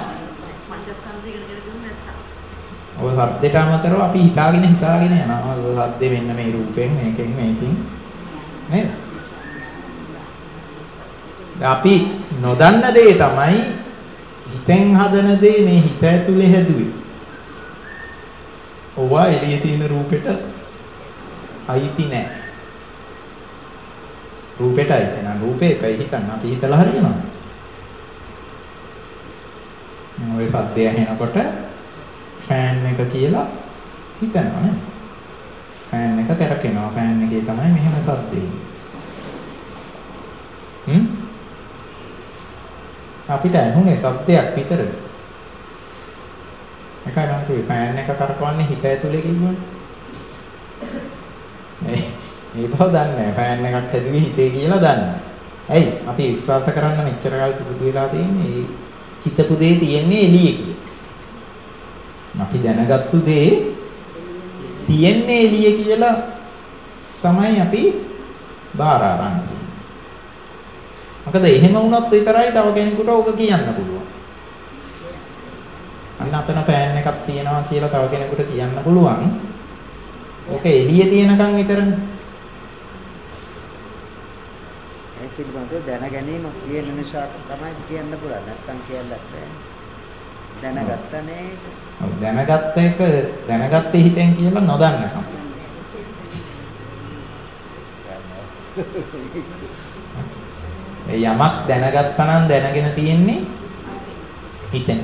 ඔය සද්දේට අමතරව අපි හිතාගෙන යනවා. ඔය සද්දේ වෙන්න මේ රූපෙන් මේකෙන් නේද? අපි නොදන්න දේ තමයි හිතෙන් හදන දේ මේ හිත ඇතුලේ හැදුවේ. ඔවා එළියේ තියෙන රූපෙට අයිති නැහැ. රූපෙටයි එහෙනම් රූපේකයි හිතන්න අපි හිතලා හරියනවා. ඔය සද්දය ඇහෙනකොට ෆෑන් එක කියලා හිතනවා නේ. ෆෑන් එක කරකිනවා. ෆෑන් එකේ තමයි මෙහෙම සද්දේ. අපිට ඇහුනේ සද්දයක් විතරද? එකයි නම් කිව්වේ ෆෑන් එක කරකවන්නේ හිත ඇතුලේ කිව්වනේ. මේ බව දන්නේ නැහැ. ෆෑන් එකක් හැදුවේ හිතේ කියලා දන්නේ. ඇයි? අපි විශ්වාස කරන්න මෙච්චර කාල පුරුදු වෙලා තියෙන්නේ හිතපු දේ තියෙන්නේ එළියේ කියලා. අපි දැනගත්තු දේ තියෙන්නේ එළියේ කියලා තමයි අපි බාර අරන් තියෙන්නේ. මොකද එහෙම වුණොත් විතරයි තව කෙනෙකුට ඕක කියන්න පුළුවන්. අන්න අතන ෆෑන් එකක් තියෙනවා කියලා තව කෙනෙකුට කියන්න පුළුවන්. ඕක එළියේ තියෙනකන් විතරනේ. පිළිබඳව දැන ගැනීම තියෙන නිසා තමයි කියන්න පුළුවන්. නැත්තම් කියන්නත් බෑ. දැනගත්තනේ. ඔව් දැනගත්ත එක දැනගත්තේ හිතෙන් කියලා නොදන්නකම. ඒ යමක් දැනගත්තා නම් දැනගෙන තියෙන්නේ හිතෙන්.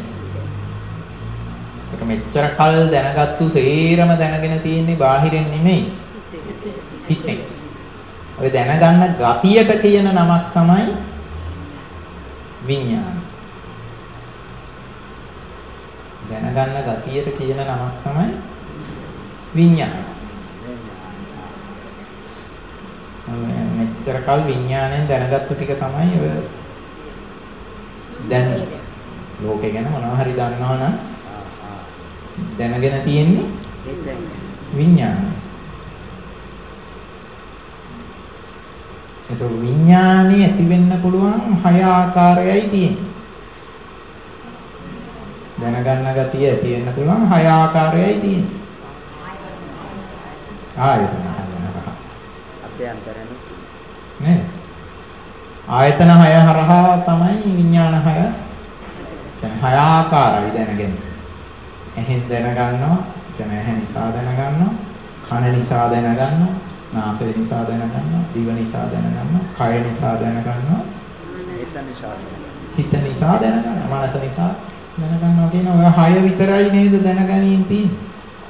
ඒක මෙච්චර කල් දැනගත්තු සේරම දැනගෙන තියෙන්නේ බාහිරින් නෙමෙයි. හිතෙන්. ඔය දැනගන්න ගතියට කියන නමක් තමයි විඥාන. දැනගන්න ගතියට කියන නමක් තමයි විඥාන. මෙච්චර මෙච්චර කල් විඥාණයෙන් දැනගත්තු ටික තමයි ඔය දැන් ලෝකේ ගැන මොනවා හරි දන්නවනම් දැනගෙන තියෙන්නේ විඥානය. ඒක විඥානේ ඇති වෙන්න පුළුවන් 6 ආකාරයයි තියෙන්නේ. දැනගන්න ගතිය ඇති වෙන්න පුළුවන් 6 ආකාරයයි තියෙන්නේ. ආයතන අභ්‍යන්තරනේ නේ. ආයතන 6 හරහා තමයි විඥාන 6 කියන්නේ 6 ආකාරයි දැනගන්නේ. ඇහෙන් දැනගන්නවා, කියන්නේ ඇහැ නිසා දැනගන්නවා, කන නිසා දැනගන්නවා, නාසය නිසා දැනගන්නවා, දිව නිසා දැනගන්නවා, කය නිසා දැනගන්නවා, හිත නිසා දැනගන්නවා, මනස නිසා දැනගන්නවා කියන ඔය 6 විතරයි නේද දැනගැනීම තියෙන්නේ.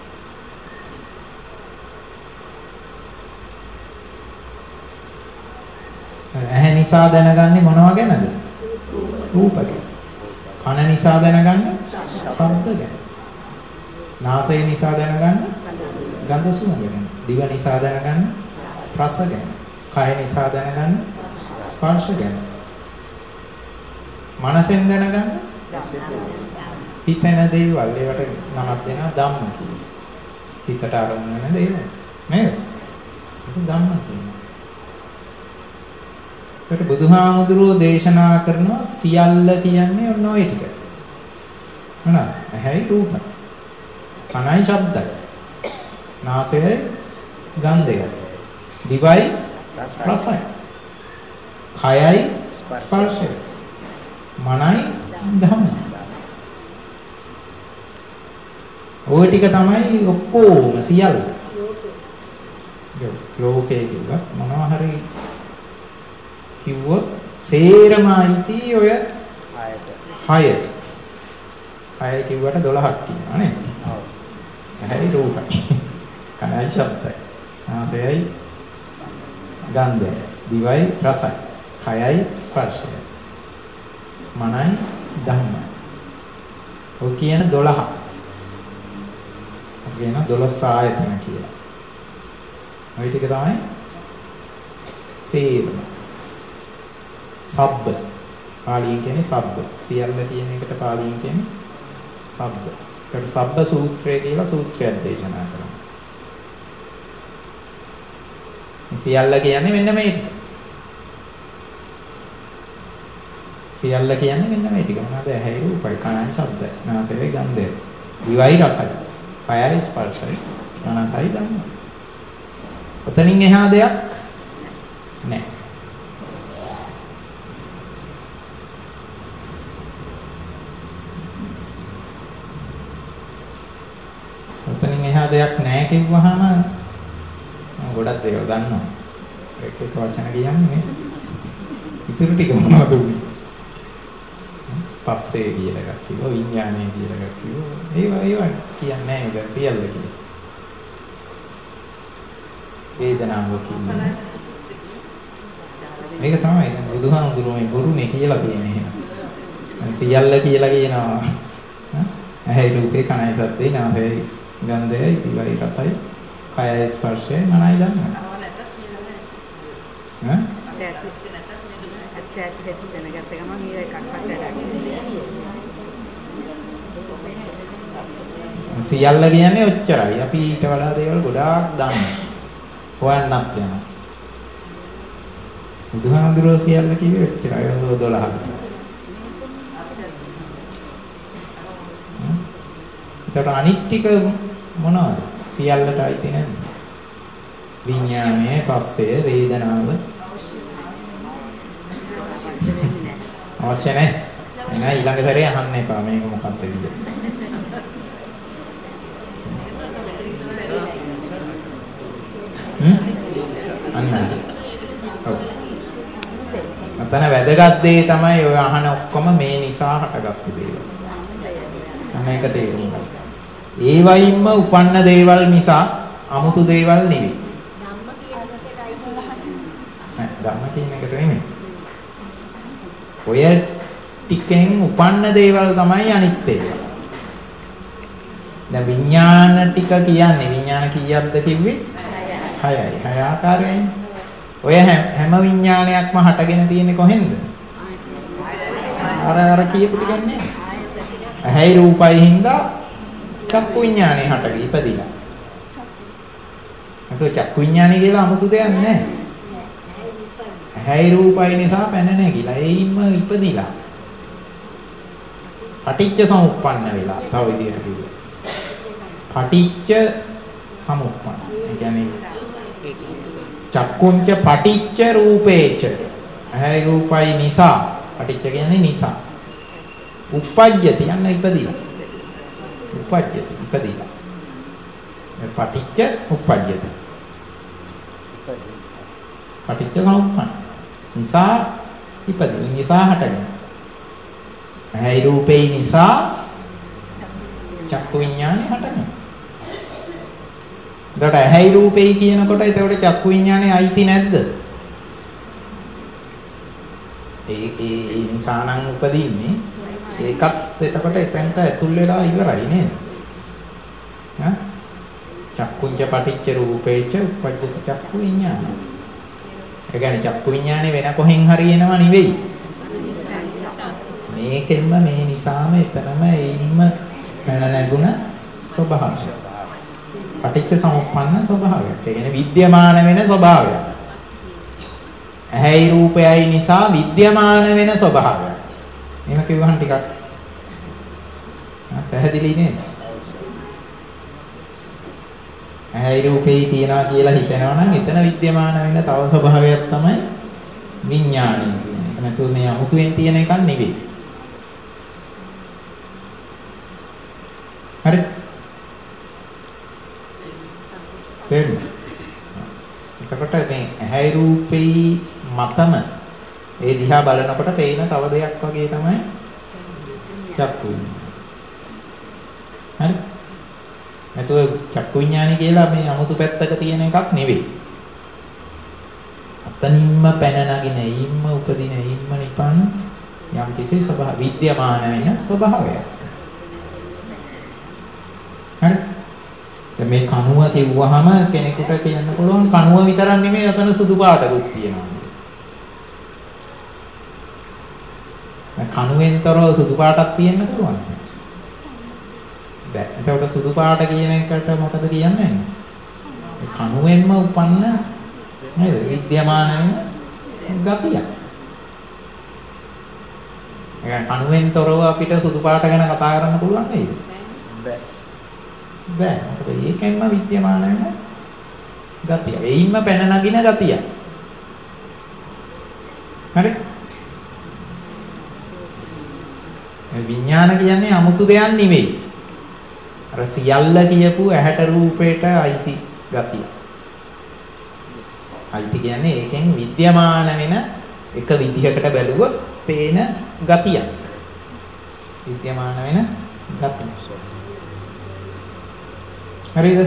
ඇහැ නිසා දැනගන්නේ මොනවා ගැනද? රූප ගැන. කන නිසා දැනගන්නේ ශබ්ද ගැන. නාසය නිසා දැනගන්නේ ගන්ධ සුවඳ ගැන. දිව නිසා දැනගන්නේ රස ගැන. කය නිසා දැනගන්නේ ස්පර්ශ ගැන. මනසෙන් දැනගන්නේ හිතන දේවල්. ඒවට නමක් දෙනවා ධම්ම කියලා. හිතට අරමුණ වෙන දේවල්. නේද? ඒක ධම්ම කියනවා. ඒකට බුදුහාමුදුරුවෝ දේශනා කරනවා සියල්ල කියන්නේ ඔන්න ඔය ටික. හරිද? ඇහැයි රූපයි. කනයි ශබ්දයි. නාසයයි ගන්ධයයි. දිවයි රසයි. කයයි ස්පර්ශයයි. මනයි ධම්මයි. ඔය ටික තමයි ඔක්කොම සියල්ල. ලෝකේ කිව්වත් මොනවා හරි කිව්වොත් සේරම අයිති ඔය 6ට. 6 කිව්වට 12ක් කියනවා නේ. ඔව්. ඇහැයි රූපයි. කනයි ශබ්දයි. නාසයයි ගන්ධයයි. දිවයි රසයි. කයයි ස්පර්ශයයි. මනයි ධම්මයි. ඔය කියන 12. ඔය කියන 12 ආයතන කියලා. ඔය ටික තමයි සේරම. සබ්බ පාලියෙන් කියන්නේ සබ්බ. සියල්ල කියන එකට පාලියෙන් කියන්නේ සබ්බ. ඒකට සබ්බ සූත්‍රය කියලා සූත්‍රයක් දේශනා කරනවා. සියල්ල කියන්නේ මෙන්න මේ ටික. සියල්ල කියන්නේ මෙන්න මේ ටික. මොනවාද? ඇහැයි රූපයි, කනයි ශබ්දයි, නාසයයි ගන්ධයයි, දිවයි රසයි, කයයි ස්පර්ශයි, මනසයි ධම්මයි. ඔතනින් එහා දෙයක් නැහැ. ඔතනින් එහා දෙයක් නැහැ කිව්වහම ගොඩක් දේවල් දන්නවා. එක එක වචන කියන්නේ ඉතුරු ටික මොනවද උනේ? පස්සේ කියලා එකක් කිව්වා, විඥානය කියලා එකක් කිව්වා. ඒවා කියන්නේ නැහැ ඒක සියල්ල කියලා. වේදනාව කියන්නේ. මේක තමයි දැන් බුදුහාමුදුරුවෝ මේ ගුරුනේ කියලා තියෙන්නේ එහෙම. සියල්ල කියලා කියනවා. ඇහැයි රූපේ කනයි සද්දේ නාසයයි ගන්ධයයි දිවයි රසයි කයයි ස්පර්ශයයි මනයි ධම්මයි. සියල්ල කියන්නේ ඔච්චරයි. අපි ඊට වඩා දේවල් ගොඩාක් දන්නවා. හොයන්නත් යනවා. බුදුහාමුදුරුවෝ සියල්ල කිව්වේ ඔච්චරයි 12. ඒකට අනිත් ටික මොනවද? සියල්ලට අයිති නැද්ද? විඥානය, පස්සය, වේදනාව අවශ්‍ය නැහැ. එහෙනම් ඊළඟ සැරේ අහන්න එපා මේක මොකක්ද කියලා. අතන වැදගත් දේ තමයි ඔය අහන ඔක්කොම මේ නිසා හටගත්තු දේවල්. මේක තේරුම් ගන්න. ඒ වයින්ම උපන්න දේවල් නිසා 아무තු දේවල් නෙවෙයි. ධම්ම කියන එකට නෙමෙයි. ඔය ටිකෙන් උපන්න දේවල් තමයි අනිත් ඒවා. දැන් විඥාන ටික කියන්නේ විඥාන කීයක්ද කිව්වේ? 6යි. 6 ආකාරයයි. ඔය හැම විඥානයක්ම හටගෙන තියෙන්නේ කොහෙන්ද? අර කියපු ටිකක් නේ. ඇහැයි රූපයි හින්දා චක්කු විඥානේ හටගෙන ඉපදිලා. එතකොට චක්කු විඥානේ කියලා 아무තු දෙයක් නැහැ. ඇහැයි රූපයි නිසා පැන නැගිලා ඒයින්ම ඉපදිලා. පටිච්ච සමුප්පන්න වෙලා තව විදිහට කිව්වා. පටිච්ච සමුප්පන්න. ඒ කියන්නේ චක්කුංච පටිච්ච රූපේච. ඇහැයි රූපයි නිසා පටිච්ච කියන්නේ නිසා. උප්පජ්ජති යන්න ඉපදිලා. උප්පජ්ජති ඉපදිලා. පටිච්ච උප්පජ්ජති. පටිච්ච සමුප්පන්න. නිසා ඉපදිලා නිසා හටගෙන. ඇහැයි රූපේ නිසා චක්කු විඥානේ හටගෙන. එතකොට ඇහැයි රූපේ කියනකොට එතකොට චක්කු විඥානේ අයිති නැද්ද? ඒ නිසා නම් උපදින්නේ. ඒකත් එතකොට එතනට ඇතුල් වෙලා ඉවරයි නේද? හා? චක්කුංච පටිච්ච රූපේච උප්පජ්ජති චක්කු විඥාන. ඒ කියන්නේ චක්කු විඥානේ වෙන කොහෙන් හරි එනවා නෙවෙයි. මේකෙන්ම මේ නිසාම එතනම එයින්ම පැන නැගුණ ස්වභාවය. පටිච්ච සමුප්පන්න ස්වභාවයක්. ඒ කියන්නේ විද්‍යමාන වෙන ස්වභාවයක්. ඇහැයි රූපයයි නිසා විද්‍යමාන වෙන ස්වභාවයක්. එහෙම කිව්වහම ටිකක් පැහැදිලි නේද? ඇහැයි රූපේ තියනවා කියලා හිතනවා නම් එතන විද්‍යමාන වෙන තව ස්වභාවයක් තමයි විඥානය කියන්නේ. ඒක නැතුව මේ අමුතුවෙන් තියෙන එකක් නෙවෙයි. හරි. තේරුණා? එතකොට මේ ඇහැයි රූපේ මතම ඒ දිහා බලනකොට පේන තව දෙයක් වගේ තමයි චක්කු විඥානය. හරි. එතකොට චක්කු විඥානය කියලා මේ 아무තු පැත්තක තියෙන එකක් නෙවෙයි. අතනින්ම පැන නගින, එයින්ම උපදින, එයින්ම නිපන් යම් කිසි ස්වභාව විද්‍යමාන වෙන ස්වභාවයක්. හරි. මේ කණුව කිව්වහම කෙනෙකුට කියන්න පුළුවන් කණුව විතරක් නෙමෙයි අතන සුදු පාටකුත් තියෙනවා. කණුවෙන්තරව සුදු පාටක් තියෙන්න පුළුවන්. දැන් එතකොට සුදු පාට කියන එකට මොකද කියන්නේ? කණුවෙන්ම උපන්න නේද? විද්‍යමාන වෙන ගතිය. ඒ කණුවෙන්තරව අපිට සුදු පාට ගැන කතා කරන්න පුළුවන් නේද? බෑ. බෑ. මොකද ඒකෙන්ම විද්‍යමාන වෙන ගතිය. එයින්ම පැන නගින ගතිය. හරි? විඥාන කියන්නේ 아무තු දෙයක් නෙවෙයි. අර සියල්ල කියපු ඇහැට රූපයට අයිති ගතිය. අයිති කියන්නේ ඒකෙන් විද්‍යමාන වෙන එක විදිහකට බැලුවොත් පේන ගතියක්. විද්‍යමාන වෙන ගතිය. හරිද?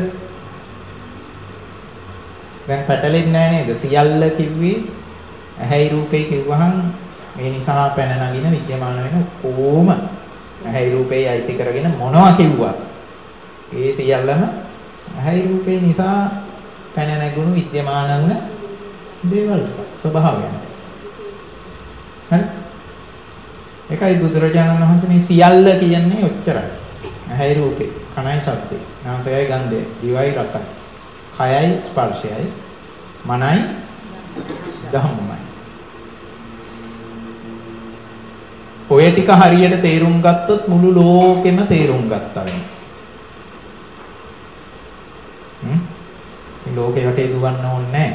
දැන් පැටලෙන්නේ නැහැ නේද? සියල්ල කිව්වේ ඇහැයි රූපේ කිව්වහම මේ නිසා පැන නගින විද්‍යමාන වෙන කොහොම ඇහැයි රූපේ අයිති කරගෙන මොනවා කිව්වත් ඒ සියල්ලම ඇහැයි රූපේ නිසා පැන නැගුණු විද්‍යමාන වුණ දේවල් ස්වභාවයන්. හරි? ඒකයි බුදුරජාණන් වහන්සේ මේ සියල්ල කියන්නේ ඔච්චරයි. ඇහැයි රූපේ, කනයි ශබ්දේ, නාසයයි ගන්ධයයි, දිවයි රසයි, කයයි ස්පර්ශයයි, මනයි ධම්මයි. ඔය ටික හරියට තේරුම් ගත්තොත් මුළු ලෝකෙම තේරුම් ගත්තා වෙනවා. මේ ලෝකේ යටේ දුවන්න ඕනේ නැහැ.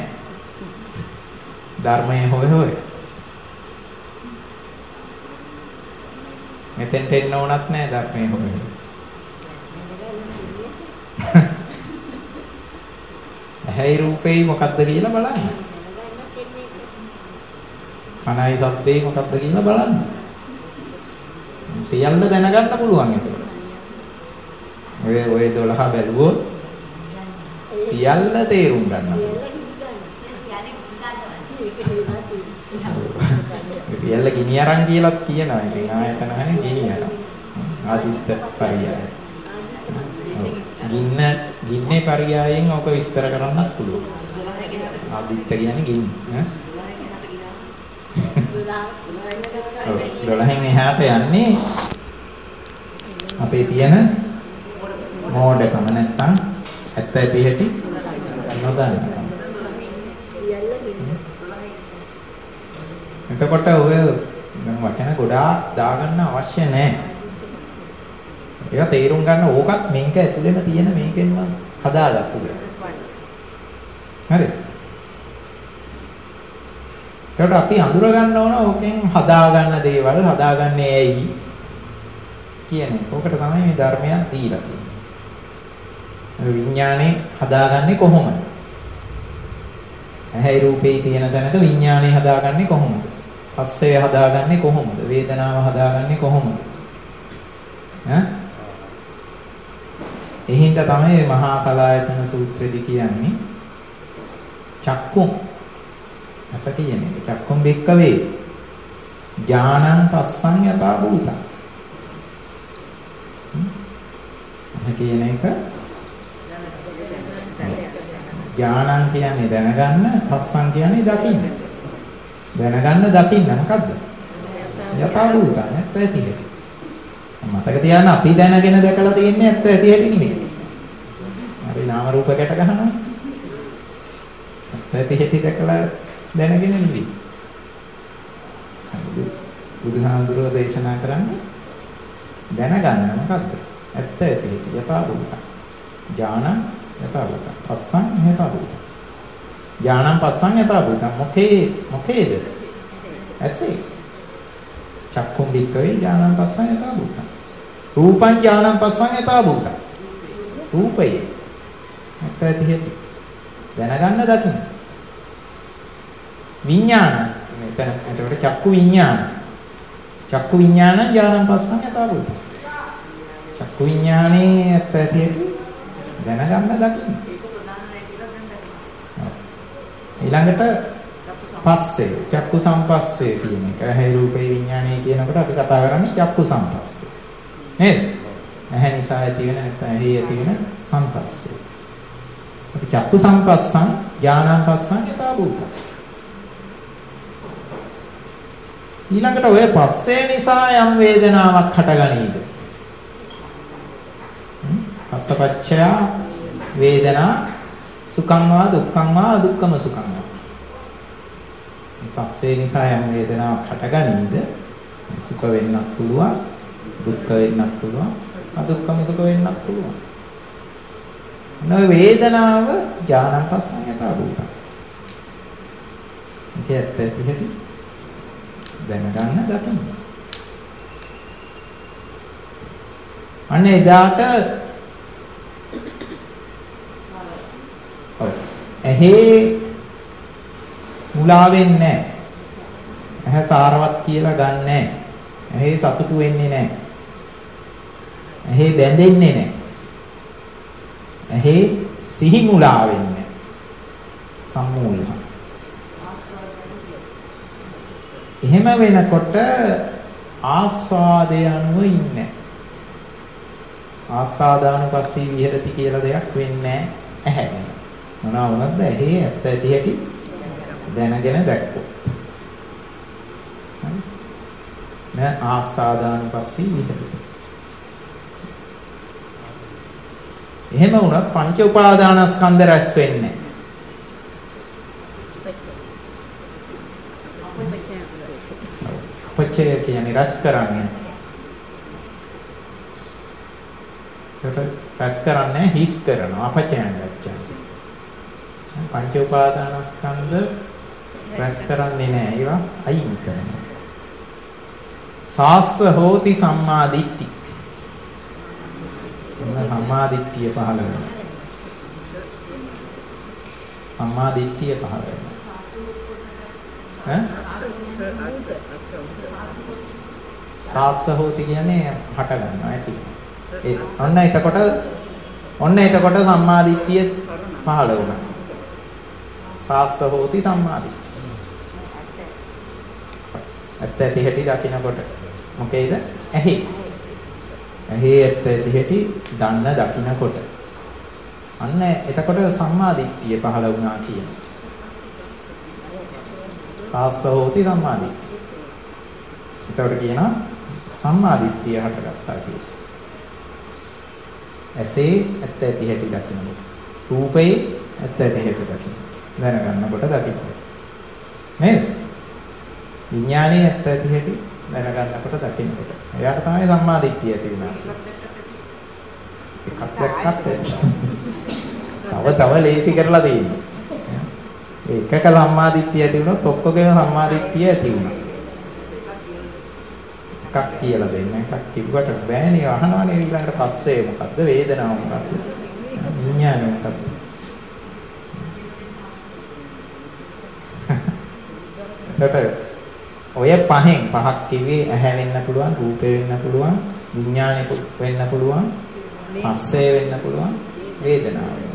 ධර්මයේ හොය හොය. මෙතෙන්ට එන්න ඕනත් නැහැ ධර්මයේ හොය හොය. ඇහැයි රූපේ මොකක්ද කියලා බලන්න. කනයි ශබ්දේ මොකක්ද කියලා බලන්න. සියල්ල දැනගන්න පුළුවන් ඒක. ඔය 12 බැලුවොත් සියල්ල තේරුම් ගන්න පුළුවන්. සියල්ල ගිනි අරන් කියලාත් කියනවා. ඉතින් ආයතන හරිය ගිනි අරන්. ආදිත්ත පරියය. ගින්නේ පරියයෙන් ඔක විස්තර කරන්නත් පුළුවන්. ආදිත්ත කියන්නේ ගින්න. ඈ 12න් එහාට යන්නේ අපේ තියෙන මෝඩකම නැත්තම් ඇත්ත ඇති හැටි නොදන්නකම. එතකොට ඔය වචන ගොඩාක් දාගන්න අවශ්‍ය නැහැ. ඒක තේරුම් ගන්න ඕකත් මේක ඇතුළේම තියෙන මේකෙන්ම හදාගත්තු දෙයක්. හරි. ඒකට අපි හඳුර ගන්න ඕන ඕකෙන් හදාගන්න දේවල් හදාගන්නේ ඇයි කියන එක. ඕකට තමයි මේ ධර්මයක් දීලා තියෙන්නේ. විඥානේ හදාගන්නේ කොහොමද? ඇහැයි රූපේ තියෙන තැනක විඥානේ හදාගන්නේ කොහොමද? පස්සය හදාගන්නේ කොහොමද? වේදනාව හදාගන්නේ කොහොමද? ඈ? එහින්ද තමයි මහා සලායතන සූත්‍රෙදි කියන්නේ චක්කුම් අස කියන එක. චක්කුම් බික්කවේ ඥානං පස්සං යථා භූතං. කියන එක ඥානං කියන්නේ දැනගන්න, පස්සං කියන්නේ දකින්න. දැනගන්න දකින්න මොකද්ද? යථා භූතං ඇත්ත ඇති හැටි. මතක තියාගන්න අපි දැනගෙන දැකලා තියෙන්නේ ඇත්ත ඇති හැටි නෙමෙයි. අපි නාම රූප ගැට ගන්නවා. ඇත්ත ඇති හැටි දැකලා දැනගෙන නෙමෙයි. බුදුහාමුදුරුවෝ දේශනා කරන්නේ දැනගන්න මොකද්ද? ඇත්ත ඇති හැටි යථා භූතං. ඥානං යථා භූතං. පස්සං යථා භූතං. ඥානං පස්සං යථා භූතං. මොකේද? ඇසේ. චක්කුම් බික්කවේ ඥානං පස්සං යථා භූතං. රූපං ඥානං පස්සං යථා භූතං. රූපය ඇත්ත ඇති හැටි දැනගන්න දකින්න. විඥාන මෙතන එතකොට චක්කු විඥාන. චක්කු විඥානං ඥානං පස්සං යථා භූතං. චක්කු විඥානේ ඇත්ත ඇති හැටි දැනගන්න දකින්න. ඊළඟට පස්සේ චක්කු සම්පස්සේ කියන එක. ඇහැ රූපේ විඥානයේ කියනකොට අපි කතා කරන්නේ චක්කු සම්පස්සේ. නේද? ඇහැ නිසා ඇති වෙන නැත්නම් ඇහි ඇති වෙන සම්පස්සේ. අපි චක්කු සම්පස්සං ඥානං පස්සං යථා භූතං. ඊළඟට ඔය පස්සේ නිසා යම් වේදනාවක් හටගනීද? පස්සපච්චය වේදනා සුඛං වා දුක්ඛං වා අදුක්ඛම සුඛං වා. පස්සේ නිසා යම් වේදනාවක් හටගනීද? සුඛ වෙන්නත් පුළුවන්, දුක්ඛ වෙන්නත් පුළුවන්, අදුක්ඛම සුඛ වෙන්නත් පුළුවන්. නෝ වේදනාව ඥානං පස්සං යථා භූතං. ඒකත් ඇත්තටම දැනගන්න දකින්න. අන්න එදාට ඇහි මුලා වෙන්නේ නැහැ. ඇහැ සාරවත් කියලා ගන්න නැහැ. ඇහි සතුටු වෙන්නේ නැහැ. ඇහි බැඳෙන්නේ නැහැ. ඇහි සිහි මුලා වෙන්නේ සම්මූලහ. එහෙම වෙනකොට ආස්වාදය අනුව ඉන්නේ. ආස්වාදානුපස්සී විහෙරති කියලා දෙයක් වෙන්නේ නැහැ. මොනවා වුණත් ඇහි ඇත්ත ඇති හැටි දැනගෙන දැක්කොත්. න ආස්වාදානුපස්සී විහෙරති. එහෙම වුණත් පංච උපාදානස්කන්ධ රැස් වෙන්නේ. අපචය කියන්නේ රැස් කරන්නේ. රැස් කරන්නේ හිස් කරනවා අපචයන් දැක්කම. පංච උපාදානස්කන්ධ රැස් කරන්නේ නැහැ. ඒවා අයින් කරනවා. සාස්ස හෝති සම්මාදිට්ඨි. සම්මාදිට්ඨිය පහළ වෙනවා. සම්මාදිට්ඨිය පහළ වෙනවා. සාස්ස හෝති කියන්නේ හට ගන්නවා ඇති. ඔන්න එතකොට සම්මාදිට්ඨිය පහළ වුණා. සාස්ස හෝති සම්මාදිට්ඨිය. ඇත්ත ඇති හැටි දකින්නකොට මොකේද? ඇහි. ඇහි ඇත්ත ඇති හැටි දන්න දකින්නකොට අන්න එතකොට සම්මාදිට්ඨිය පහළ වුණා කියන. සාස්සෝති සම්මාදිට්ඨිය. එතකොට කියනවා සම්මාදිට්ඨිය හටගත්තා කියලා. ඇසේ ඇත්ත ඇති හැටි දකින්නකොට. රූපේ ඇත්ත ඇති හැටි දකින්න. දැනගන්නකොට දකින්නකොට. නේද? විඥානයේ ඇත්ත ඇති හැටි දැනගන්නකොට දකින්නකොට. එයාට තමයි සම්මාදිට්ඨිය ඇති වෙනවා. එකක් දැක්කත් තව ලේසි කරලා දෙන්නේ. එකක සම්මාදිට්ඨිය ඇති වුණොත් ඔක්කොගේම සම්මාදිට්ඨිය ඇති වුණා. එකක් කියලා දෙන්න. එකක් කිව්වට බෑනේ අහනවනේ ඊළඟට පස්සේ මොකද්ද වේදනාව මොකද්ද? විඥානය මොකද්ද? ඔය පහක් කිව්වේ ඇහැ වෙන්න පුළුවන්, රූපේ වෙන්න පුළුවන්, විඥානය වෙන්න පුළුවන්, පස්සේ වෙන්න පුළුවන්, වේදනාව වෙන්න.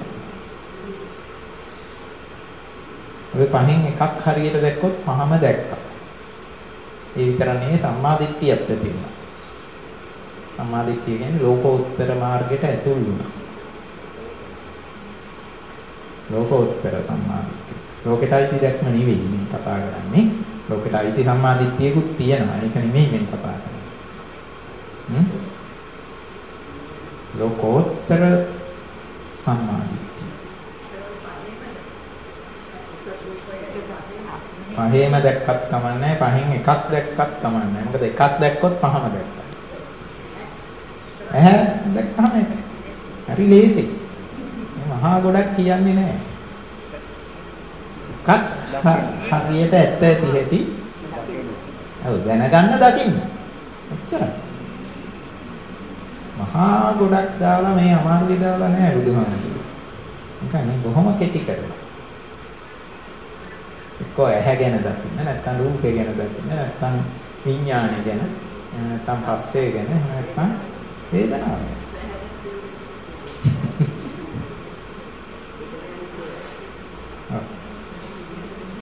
ඔය පහෙන් එකක් හරියට දැක්කොත් පහම දැක්කා. ඒ විතර නෙවෙයි සම්මාදිට්ඨියත් තියෙනවා. සම්මාදිට්ඨිය කියන්නේ ලෝකෝත්තර මාර්ගයට ඇතුල් වුණා. ලෝකෝත්තර සම්මාදිට්ඨිය. ලෝකෙට අයිති දැක්ම නෙවෙයි මේ කතා කරන්නේ. ලෝකෙට අයිති සම්මාදිට්ඨියකුත් තියෙනවා. ඒක නෙමෙයි මේ කතා කරන්නේ. ලෝකෝත්තර සම්මාදිට්ඨිය. පහේම දැක්කත් කමන්නේ පහෙන් එකක් දැක්කත් කමන්නේ. මොකද එකක් දැක්කොත් පහම දැක්කා. ඇහැ දැක්කම හරි ලේසි. මහා ගොඩක් කියන්නේ නැහැ. එකක් හරියට ඇත්ත ඇති හැටි. ඔව් දැනගන්න දකින්න. එච්චරයි. මහා ගොඩක් දාලා මේ අමාරුයි දාලා නැහැ බුදුහාමුදුරුවෝ. නිකන් බොහොම කෙටි කරලා. එක්කෝ ඇහැ ගැන දකින්න නැත්නම් රූපේ ගැන දකින්න නැත්නම් විඥානය ගැන නැත්නම් පස්සේ ගැන නැත්නම් වේදනාව ගැන. ඔව්